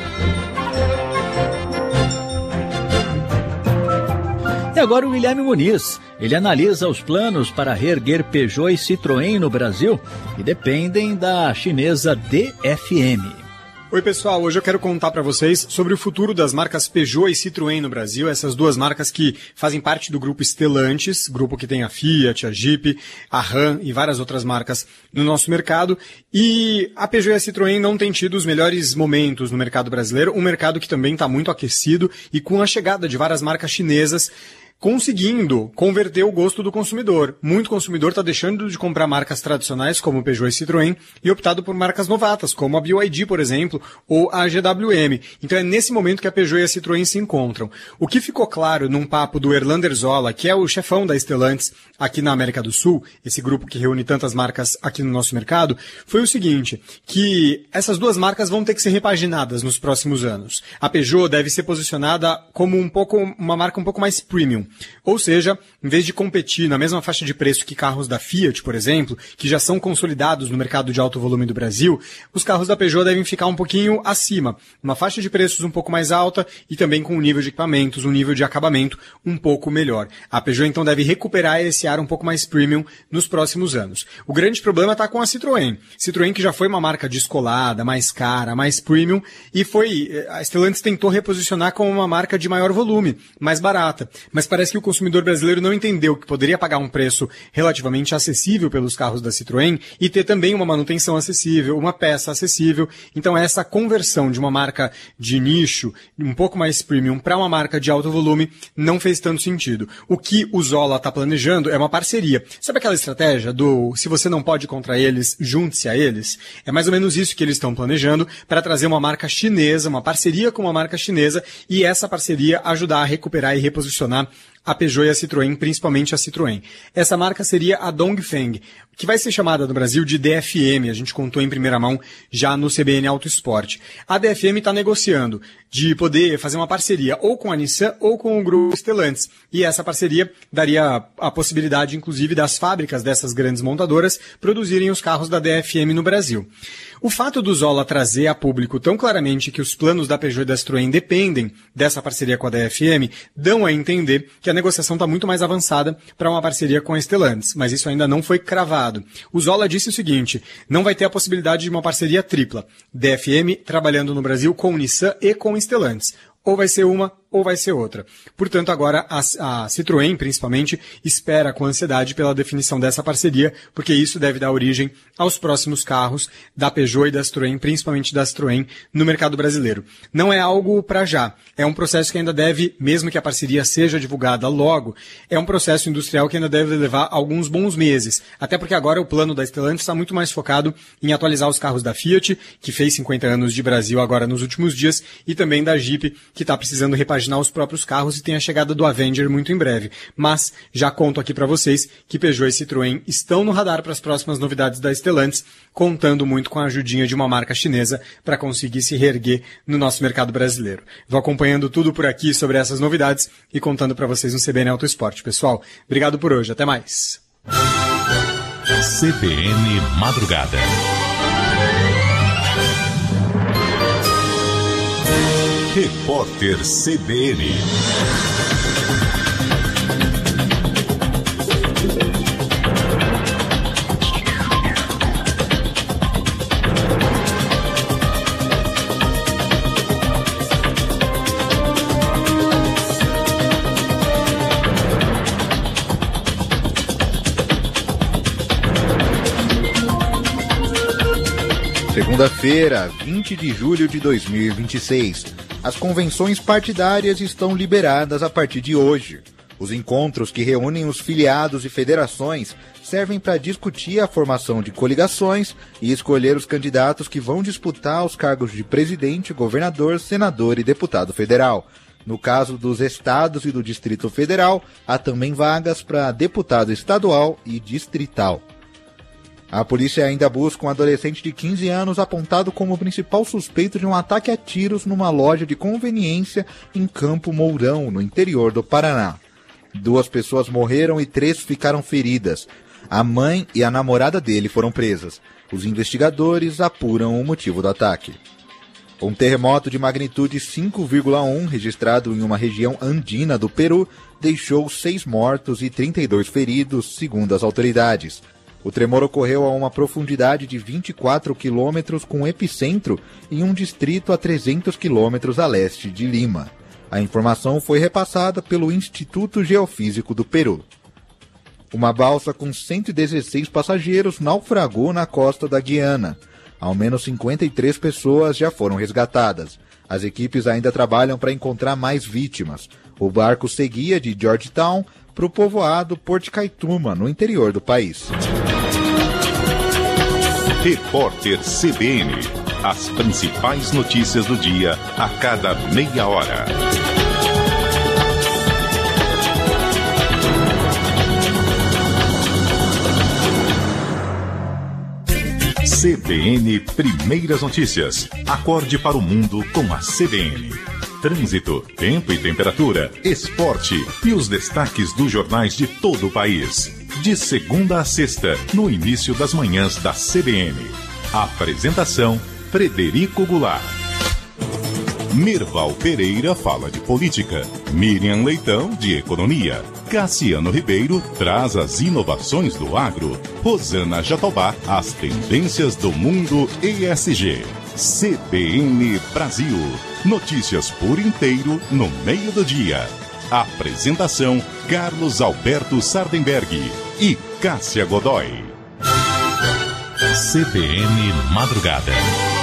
E agora o Guilherme Muniz. Ele analisa os planos para reerguer Peugeot e Citroën no Brasil, que dependem da chinesa D F M. Oi pessoal, hoje eu quero contar para vocês sobre o futuro das marcas Peugeot e Citroën no Brasil, essas duas marcas que fazem parte do grupo Stellantis, grupo que tem a Fiat, a Jeep, a Ram e várias outras marcas no nosso mercado. E a Peugeot e a Citroën não têm tido os melhores momentos no mercado brasileiro, um mercado que também está muito aquecido e com a chegada de várias marcas chinesas, conseguindo converter o gosto do consumidor. Muito consumidor está deixando de comprar marcas tradicionais como Peugeot e Citroën e optado por marcas novatas, como a B Y D, por exemplo, ou a G W M. Então é nesse momento que a Peugeot e a Citroën se encontram. O que ficou claro num papo do Erlander Zola, que é o chefão da Stellantis aqui na América do Sul, esse grupo que reúne tantas marcas aqui no nosso mercado, foi o seguinte, que essas duas marcas vão ter que ser repaginadas nos próximos anos. A Peugeot deve ser posicionada como um pouco, uma marca um pouco mais premium. Ou seja, em vez de competir na mesma faixa de preço que carros da Fiat, por exemplo, que já são consolidados no mercado de alto volume do Brasil, os carros da Peugeot devem ficar um pouquinho acima, uma faixa de preços um pouco mais alta e também com um nível de equipamentos, um nível de acabamento um pouco melhor. A Peugeot então deve recuperar esse ar um pouco mais premium nos próximos anos. O grande problema está com a Citroën. Citroën que já foi uma marca descolada, mais cara, mais premium, e foi, a Stellantis tentou reposicionar como uma marca de maior volume, mais barata, mas parece que o consumidor brasileiro não entendeu que poderia pagar um preço relativamente acessível pelos carros da Citroën e ter também uma manutenção acessível, uma peça acessível. Então essa conversão de uma marca de nicho, um pouco mais premium, para uma marca de alto volume, não fez tanto sentido. O que o Zola está planejando é uma parceria. Sabe aquela estratégia do se você não pode contra eles, junte-se a eles? É mais ou menos isso que eles estão planejando para trazer uma marca chinesa, uma parceria com uma marca chinesa, e essa parceria ajudar a recuperar e reposicionar a Peugeot e a Citroën, principalmente a Citroën. Essa marca seria a Dongfeng, que vai ser chamada no Brasil de D F M, a gente contou em primeira mão já no C B N Auto Esporte. A D F M está negociando de poder fazer uma parceria ou com a Nissan ou com o grupo Stellantis, e essa parceria daria a possibilidade, inclusive, das fábricas dessas grandes montadoras produzirem os carros da D F M no Brasil. O fato do Zola trazer a público tão claramente que os planos da Peugeot e da Citroën dependem dessa parceria com a D F M, dão a entender que a negociação está muito mais avançada para uma parceria com a Stellantis, mas isso ainda não foi cravado. O Zola disse o seguinte: não vai ter a possibilidade de uma parceria tripla, D F M trabalhando no Brasil com Nissan e com Stellantis. Ou vai ser uma, ou vai ser outra. Portanto, agora a, a Citroën, principalmente, espera com ansiedade pela definição dessa parceria, porque isso deve dar origem aos próximos carros da Peugeot e da Citroën, principalmente da Citroën, no mercado brasileiro. Não é algo para já. É um processo que ainda deve, mesmo que a parceria seja divulgada logo, é um processo industrial que ainda deve levar alguns bons meses. Até porque agora o plano da Stellantis está muito mais focado em atualizar os carros da Fiat, que fez cinquenta anos de Brasil agora nos últimos dias, e também da Jeep, que está precisando repaginar os próprios carros e tem a chegada do Avenger muito em breve. Mas já conto aqui para vocês que Peugeot e Citroën estão no radar para as próximas novidades da Stellantis, contando muito com a ajudinha de uma marca chinesa para conseguir se reerguer no nosso mercado brasileiro. Vou acompanhando tudo por aqui sobre essas novidades e contando para vocês no C B N Auto Esporte. Pessoal, obrigado por hoje. Até mais. C B N Madrugada. Repórter C B N. Segunda-feira, vinte de julho de dois mil e vinte e seis. As convenções partidárias estão liberadas a partir de hoje. Os encontros que reúnem os filiados e federações servem para discutir a formação de coligações e escolher os candidatos que vão disputar os cargos de presidente, governador, senador e deputado federal. No caso dos estados e do Distrito Federal, há também vagas para deputado estadual e distrital. A polícia ainda busca um adolescente de quinze anos apontado como o principal suspeito de um ataque a tiros numa loja de conveniência em Campo Mourão, no interior do Paraná. Duas pessoas morreram e três ficaram feridas. A mãe e a namorada dele foram presas. Os investigadores apuram o motivo do ataque. Um terremoto de magnitude cinco vírgula um, registrado em uma região andina do Peru, deixou seis mortos e trinta e dois feridos, segundo as autoridades. O tremor ocorreu a uma profundidade de vinte e quatro quilômetros, com epicentro em um distrito a trezentos quilômetros a leste de Lima. A informação foi repassada pelo Instituto Geofísico do Peru. Uma balsa com cento e dezesseis passageiros naufragou na costa da Guiana. Ao menos cinquenta e três pessoas já foram resgatadas. As equipes ainda trabalham para encontrar mais vítimas. O barco seguia de Georgetown para o povoado Porto Caituma, no interior do país. Repórter C B N. As principais notícias do dia a cada meia hora. C B N Primeiras Notícias. Acorde para o mundo com a C B N. trânsito, tempo e temperatura, esporte e os destaques dos jornais de todo o país. De segunda a sexta, no início das manhãs da C B N. Apresentação, Frederico Goulart. Mirval Pereira fala de política, Miriam Leitão de economia, Cassiano Ribeiro traz as inovações do agro, Rosana Jatobá as tendências do mundo E S G. C B N Brasil, notícias por inteiro no meio do dia. Apresentação, Carlos Alberto Sardenberg e Cássia Godoy. C B N Madrugada.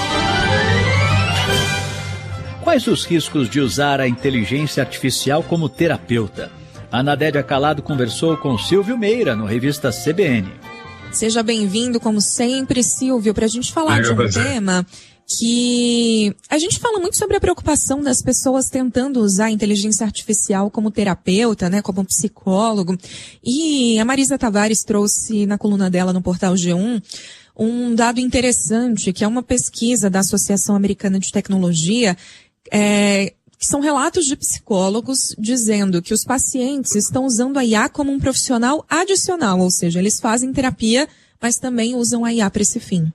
Quais os riscos de usar a inteligência artificial como terapeuta? A Nadédia Calado conversou com Silvio Meira, no Revista C B N. Seja bem-vindo, como sempre, Silvio, para a gente falar de um tema que a gente fala muito sobre a preocupação das pessoas tentando usar a inteligência artificial como terapeuta, né, como psicólogo. E a Marisa Tavares trouxe na coluna dela no Portal G um um dado interessante, que é uma pesquisa da Associação Americana de Tecnologia, é, que são relatos de psicólogos dizendo que os pacientes estão usando a I A como um profissional adicional, ou seja, eles fazem terapia, mas também usam a I A para esse fim.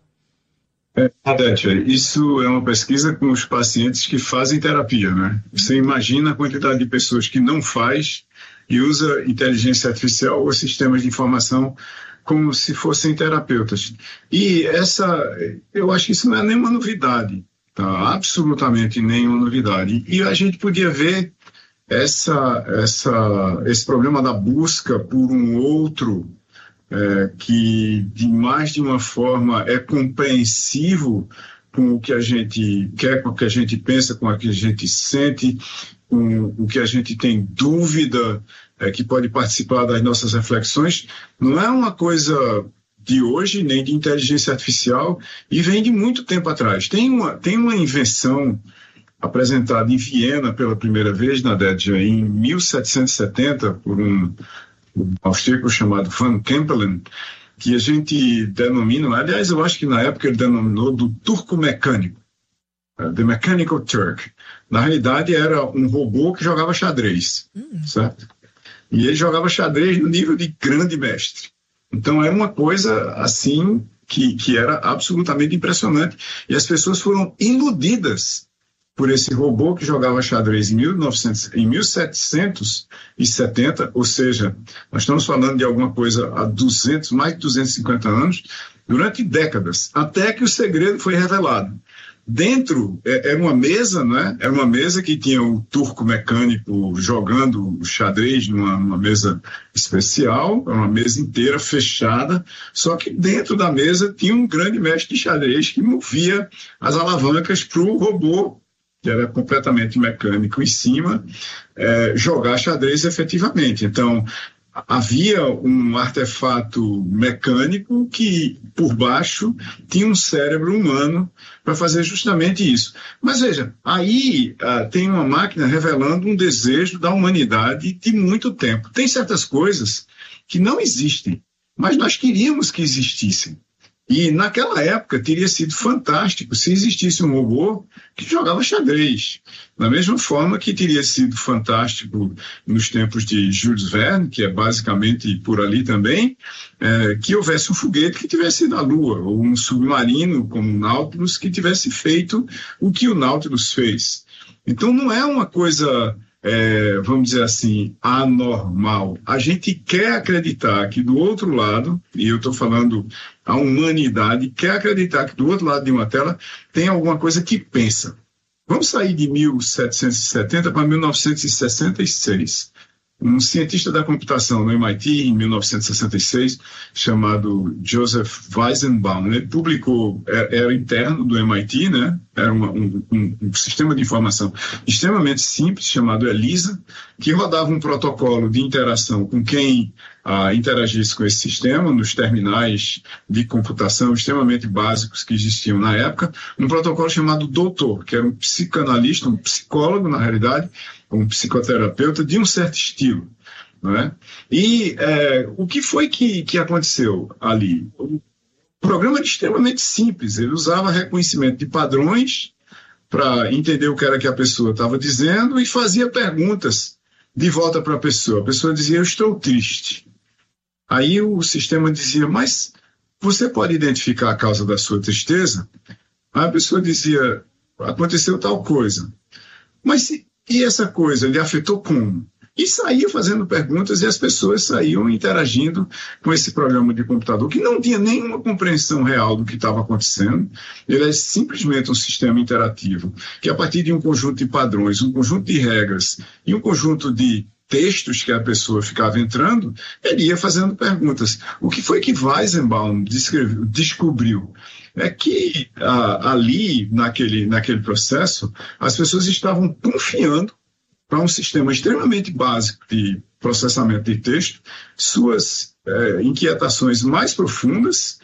É, Adétia, isso é uma pesquisa com os pacientes que fazem terapia, né? Você imagina a quantidade de pessoas que não faz e usa inteligência artificial ou sistemas de informação como se fossem terapeutas. E essa, eu acho que isso não é nenhuma novidade. Tá, absolutamente nenhuma novidade. E a gente podia ver essa, essa, esse problema da busca por um outro é, que, de mais de uma forma, é compreensivo com o que a gente quer, com o que a gente pensa, com o que a gente sente, com o que a gente tem dúvida, é, que pode participar das nossas reflexões. Não é uma coisa de hoje, nem de inteligência artificial, e vem de muito tempo atrás. Tem uma, tem uma invenção apresentada em Viena pela primeira vez, na década em mil setecentos e setenta, por um, um austríaco chamado Van Kempelen, que a gente denomina, aliás, eu acho que na época ele denominou do turco mecânico, The Mechanical Turk. Na realidade, era um robô que jogava xadrez, hum. certo? E ele jogava xadrez no nível de grande mestre. Então, era uma coisa, assim, que, que era absolutamente impressionante. E as pessoas foram iludidas por esse robô que jogava xadrez em, mil e novecentos, em mil setecentos e setenta, ou seja, nós estamos falando de alguma coisa há duzentos, mais de duzentos e cinquenta anos, durante décadas, até que o segredo foi revelado. Dentro, era uma mesa, né? Era uma mesa que tinha o turco mecânico jogando o xadrez numa, numa mesa especial, uma mesa inteira fechada, só que dentro da mesa tinha um grande mestre de xadrez que movia as alavancas para o robô, que era completamente mecânico, em cima, é, jogar xadrez efetivamente. Então, havia um artefato mecânico que, por baixo, tinha um cérebro humano para fazer justamente isso. Mas veja, aí uh, tem uma máquina revelando um desejo da humanidade de muito tempo. Tem certas coisas que não existem, mas nós queríamos que existissem. E naquela época teria sido fantástico se existisse um robô que jogava xadrez. Da mesma forma que teria sido fantástico nos tempos de Jules Verne, que é basicamente por ali também, é, que houvesse um foguete que tivesse ido à Lua, ou um submarino como o Nautilus que tivesse feito o que o Nautilus fez. Então não é uma coisa... É, vamos dizer assim, anormal. A gente quer acreditar que do outro lado, e eu estou falando a humanidade, quer acreditar que do outro lado de uma tela tem alguma coisa que pensa. Vamos sair de mil setecentos e setenta para mil novecentos e sessenta e seis. Um cientista da computação no M I T, em mil novecentos e sessenta e seis, chamado Joseph Weizenbaum, ele publicou, era interno do M I T, né? Era uma, um, um, um sistema de informação extremamente simples, chamado ELISA, que rodava um protocolo de interação com quem ah, interagisse com esse sistema, nos terminais de computação extremamente básicos que existiam na época, um protocolo chamado Doutor, que era um psicanalista, um psicólogo, na realidade, um psicoterapeuta de um certo estilo, não é? E é, o que foi que, que aconteceu ali? O programa era extremamente simples, ele usava reconhecimento de padrões para entender o que era que a pessoa estava dizendo e fazia perguntas de volta para a pessoa. A pessoa dizia, eu estou triste. Aí o sistema dizia, mas você pode identificar a causa da sua tristeza? Aí a pessoa dizia, aconteceu tal coisa. Mas e essa coisa lhe afetou como? E saía fazendo perguntas e as pessoas saíam interagindo com esse programa de computador, que não tinha nenhuma compreensão real do que estava acontecendo. Ele é simplesmente um sistema interativo, que a partir de um conjunto de padrões, um conjunto de regras e um conjunto de textos que a pessoa ficava entrando, ele ia fazendo perguntas. O que foi que Weizenbaum descreveu, descobriu? É que ah, ali, naquele, naquele processo, as pessoas estavam confiando para um sistema extremamente básico de processamento de texto, suas eh, inquietações mais profundas,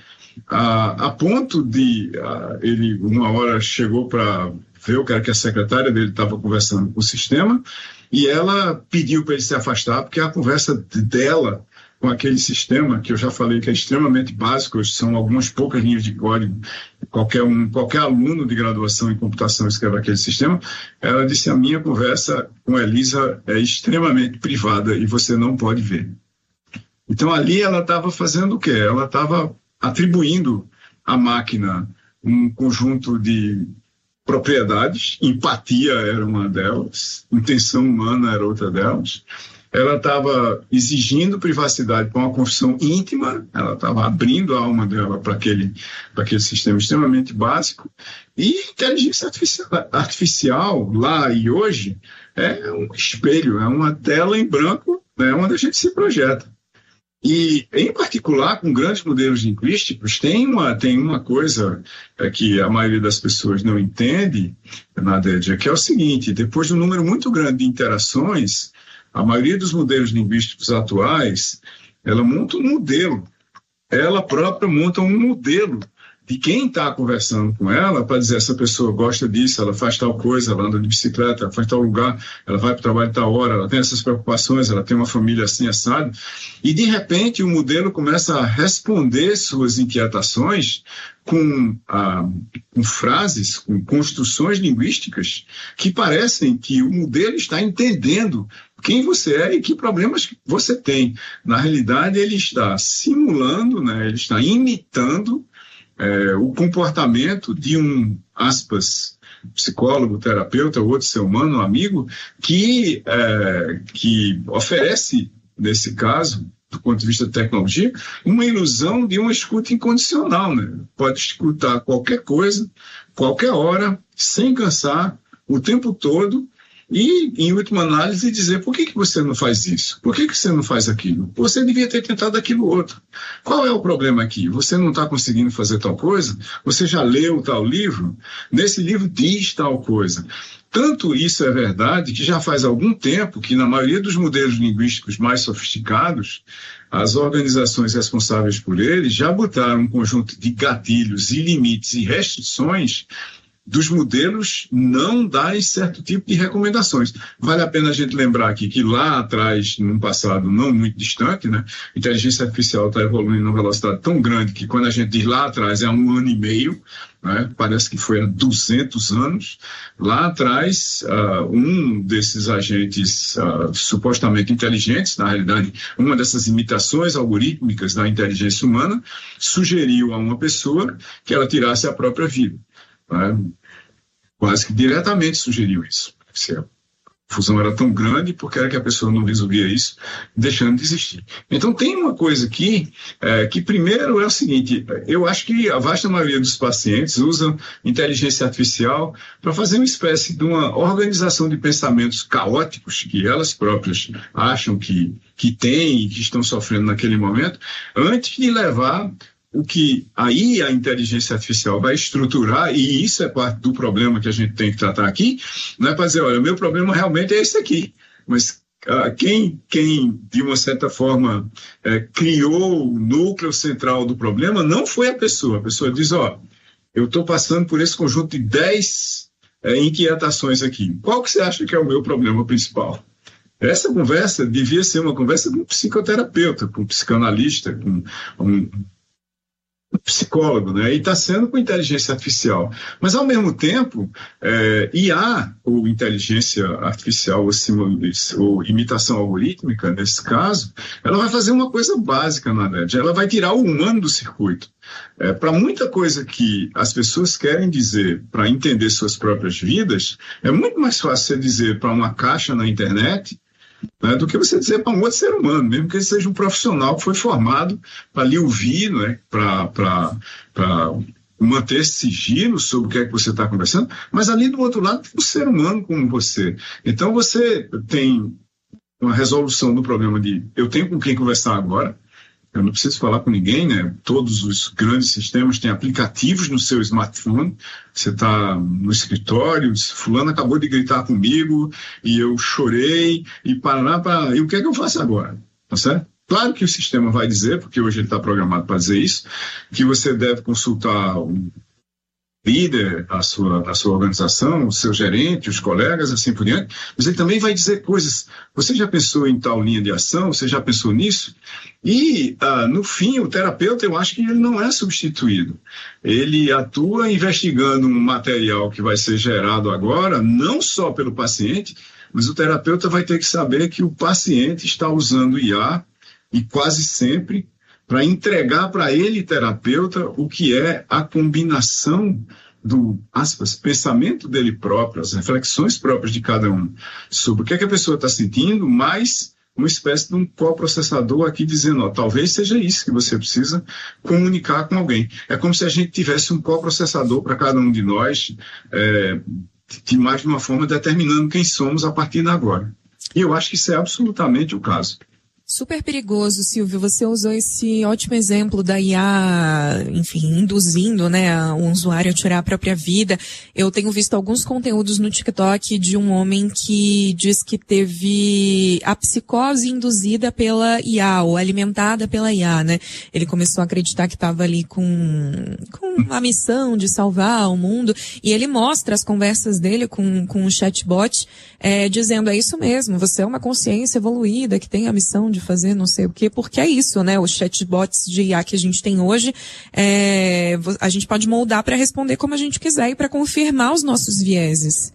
a, a ponto de a, ele, uma hora, chegou para ver o que era que a secretária dele estava conversando com o sistema, e ela pediu para ele se afastar, porque a conversa dela com aquele sistema, que eu já falei que é extremamente básico, são algumas poucas linhas de código, qualquer, um, qualquer aluno de graduação em computação escreve aquele sistema, ela disse, a minha conversa com a Elisa é extremamente privada e você não pode ver. Então ali ela estava fazendo o quê? Ela estava atribuindo à máquina um conjunto de propriedades, empatia era uma delas, intenção humana era outra delas. Ela estava exigindo privacidade para uma confissão íntima, ela estava abrindo a alma dela para aquele, para aquele sistema extremamente básico. E inteligência artificial, artificial, lá e hoje, é um espelho, é uma tela em branco, né, onde a gente se projeta. E, em particular, com grandes modelos linguísticos, tem uma, tem uma coisa é, que a maioria das pessoas não entende, Nadeja, que é o seguinte, depois de um número muito grande de interações, a maioria dos modelos linguísticos atuais, ela monta um modelo, ela própria monta um modelo de quem está conversando com ela para dizer essa pessoa gosta disso, ela faz tal coisa, ela anda de bicicleta, ela faz tal lugar, ela vai para o trabalho tal hora, ela tem essas preocupações, ela tem uma família assim, assado. E, de repente, o modelo começa a responder suas inquietações com, ah, com frases, com construções linguísticas que parecem que o modelo está entendendo quem você é e que problemas você tem. Na realidade, ele está simulando, né, ele está imitando É, o comportamento de um, aspas, psicólogo, terapeuta, outro ser humano, um amigo, que, é, que oferece, nesse caso, do ponto de vista de tecnologia, uma ilusão de uma escuta incondicional, né? Pode escutar qualquer coisa, qualquer hora, sem cansar, o tempo todo, e, em última análise, dizer por que, que você não faz isso? Por que, que você não faz aquilo? Você devia ter tentado aquilo outro. Qual é o problema aqui? Você não está conseguindo fazer tal coisa? Você já leu tal livro? Nesse livro diz tal coisa. Tanto isso é verdade que já faz algum tempo que, na maioria dos modelos linguísticos mais sofisticados, as organizações responsáveis por eles já botaram um conjunto de gatilhos e limites e restrições dos modelos não darem certo tipo de recomendações. Vale a pena a gente lembrar aqui que lá atrás, num passado não muito distante, né, a inteligência artificial está evoluindo numa velocidade tão grande que quando a gente diz lá atrás é um ano e meio, né, parece que foi há duzentos anos. Lá atrás, uh, um desses agentes uh, supostamente inteligentes, na realidade, uma dessas imitações algorítmicas da inteligência humana, sugeriu a uma pessoa que ela tirasse a própria vida. Né? Quase que diretamente sugeriu isso. Se a fusão era tão grande, porque era que a pessoa não resolvia isso, deixando de existir. Então tem uma coisa aqui, é, que primeiro é o seguinte, eu acho que a vasta maioria dos pacientes usam inteligência artificial para fazer uma espécie de uma organização de pensamentos caóticos que elas próprias acham que, que têm e que estão sofrendo naquele momento, antes de levar o que aí a inteligência artificial vai estruturar, e isso é parte do problema que a gente tem que tratar aqui, não é para dizer, olha, o meu problema realmente é esse aqui, mas uh, quem, quem, de uma certa forma, uh, criou o núcleo central do problema não foi a pessoa. A pessoa diz, ó, eu estou passando por esse conjunto de dez uh, inquietações aqui. Qual que você acha que é o meu problema principal? Essa conversa devia ser uma conversa com um psicoterapeuta, com um psicanalista, com um psicólogo, né? E está sendo com inteligência artificial. Mas, ao mesmo tempo, é, I A, ou inteligência artificial, ou, ou imitação algorítmica, nesse caso, ela vai fazer uma coisa básica, na verdade. Ela vai tirar o humano do circuito. É, para muita coisa que as pessoas querem dizer para entender suas próprias vidas, é muito mais fácil você dizer para uma caixa na internet, né, do que você dizer para um outro ser humano, mesmo que ele seja um profissional que foi formado para lhe ouvir, né, para manter sigilo sobre o que é que você está conversando, mas ali do outro lado tem um ser humano como você. Então você tem uma resolução do problema de eu tenho com quem conversar agora, eu não preciso falar com ninguém, né? Todos os grandes sistemas têm aplicativos no seu smartphone. Você está no escritório, fulano acabou de gritar comigo e eu chorei e parar para... E o que é que eu faço agora? Tá certo? Claro que o sistema vai dizer, porque hoje ele está programado para dizer isso, que você deve consultar um líder, a sua, a sua organização, o seu gerente, os colegas, assim por diante, mas ele também vai dizer coisas. Você já pensou em tal linha de ação? Você já pensou nisso? E, ah, no fim, o terapeuta, eu acho que ele não é substituído. Ele atua investigando um material que vai ser gerado agora, não só pelo paciente, mas o terapeuta vai ter que saber que o paciente está usando I A, e quase sempre, para entregar para ele, terapeuta, o que é a combinação do, aspas, pensamento dele próprio, as reflexões próprias de cada um, sobre o que é que a pessoa está sentindo, mais uma espécie de um coprocessador aqui dizendo, ó, talvez seja isso que você precisa comunicar com alguém. É como se a gente tivesse um coprocessador para cada um de nós, é, de mais de uma forma determinando quem somos a partir de agora. E eu acho que isso é absolutamente o caso. Super perigoso, Silvio. Você usou esse ótimo exemplo da I A, enfim, induzindo, né, um usuário a tirar a própria vida. Eu tenho visto alguns conteúdos no TikTok de um homem que diz que teve a psicose induzida pela I A, ou alimentada pela I A, né? Ele começou a acreditar que estava ali com, com a missão de salvar o mundo, e ele mostra as conversas dele com, com o chatbot, é, dizendo, é isso mesmo, você é uma consciência evoluída que tem a missão de fazer não sei o quê, porque é isso, né? Os chatbots de I A que a gente tem hoje, é, a gente pode moldar para responder como a gente quiser e para confirmar os nossos vieses.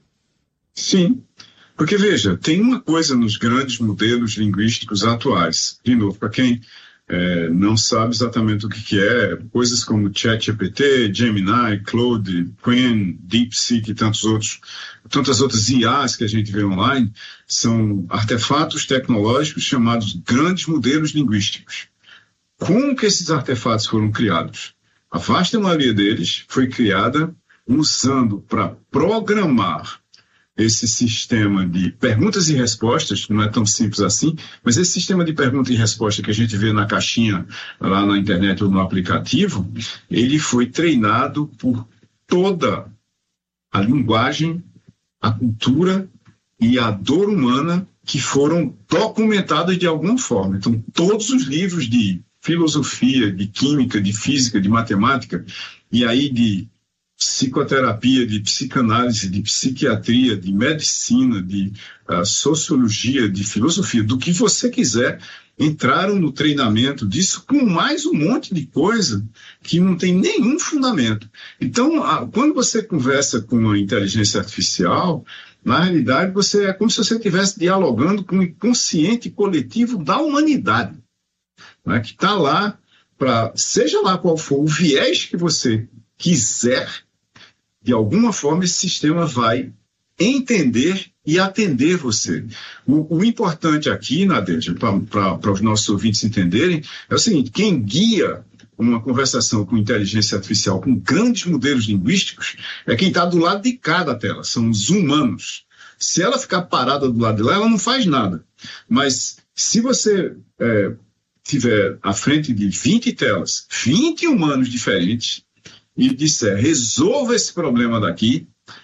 Sim, porque veja, tem uma coisa nos grandes modelos linguísticos atuais, de novo, para quem é, não sabe exatamente o que, que é, coisas como ChatGPT, Gemini, Claude, Qwen, DeepSeek e tantos outros, tantas outras I As que a gente vê online, são artefatos tecnológicos chamados grandes modelos linguísticos. Como que esses artefatos foram criados? A vasta maioria deles foi criada usando para programar esse sistema de perguntas e respostas, que não é tão simples assim, mas esse sistema de pergunta e resposta que a gente vê na caixinha lá na internet ou no aplicativo, ele foi treinado por toda a linguagem, a cultura e a dor humana que foram documentadas de alguma forma. Então, todos os livros de filosofia, de química, de física, de matemática, e aí de psicoterapia, de psicanálise, de psiquiatria, de medicina, de uh, sociologia, de filosofia, do que você quiser, entraram no treinamento disso com mais um monte de coisa que não tem nenhum fundamento. Então, a, quando você conversa com uma inteligência artificial, na realidade, você é como se você estivesse dialogando com o inconsciente coletivo da humanidade, né, que está lá para, seja lá qual for o viés que você quiser, de alguma forma esse sistema vai entender e atender você. O, o importante aqui, Nadege, para os nossos ouvintes entenderem, é o seguinte, quem guia uma conversação com inteligência artificial, com grandes modelos linguísticos, é quem está do lado de cá da tela, são os humanos. Se ela ficar parada do lado de lá, ela não faz nada. Mas se você é, tiver à frente de vinte telas, vinte humanos diferentes, e disser, resolva esse problema daqui,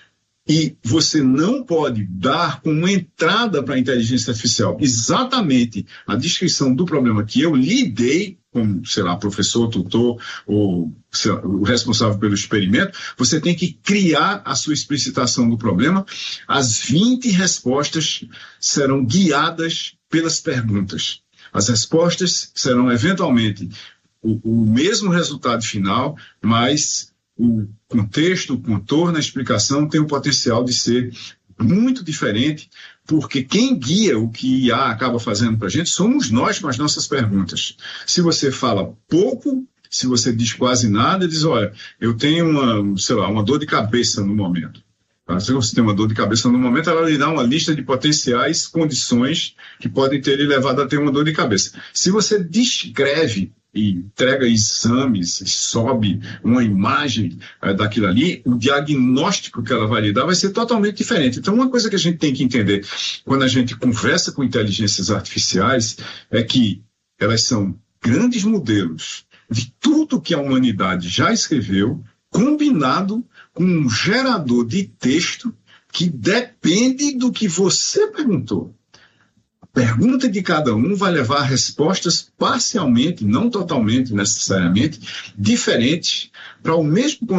e você não pode dar como entrada para a inteligência artificial exatamente a descrição do problema que eu lhe dei, como, sei lá, professor, tutor, ou lá, o responsável pelo experimento, você tem que criar a sua explicitação do problema. As vinte respostas serão guiadas pelas perguntas. As respostas serão, eventualmente, o, o mesmo resultado final, mas o contexto, o contorno, a explicação tem o potencial de ser muito diferente, porque quem guia o que I A acaba fazendo para a gente somos nós com as nossas perguntas. Se você fala pouco, se você diz quase nada, diz, olha, eu tenho uma, sei lá, uma dor de cabeça no momento. Se você tem uma dor de cabeça no momento, ela lhe dá uma lista de potenciais condições que podem ter lhe levado a ter uma dor de cabeça. Se você descreve e entrega exames, sobe uma imagem é, daquilo ali, o diagnóstico que ela vai lhe dar vai ser totalmente diferente. Então, uma coisa que a gente tem que entender quando a gente conversa com inteligências artificiais é que elas são grandes modelos de tudo que a humanidade já escreveu, combinado com um gerador de texto que depende do que você perguntou. A pergunta de cada um vai levar a respostas parcialmente, não totalmente necessariamente, diferentes para o mesmo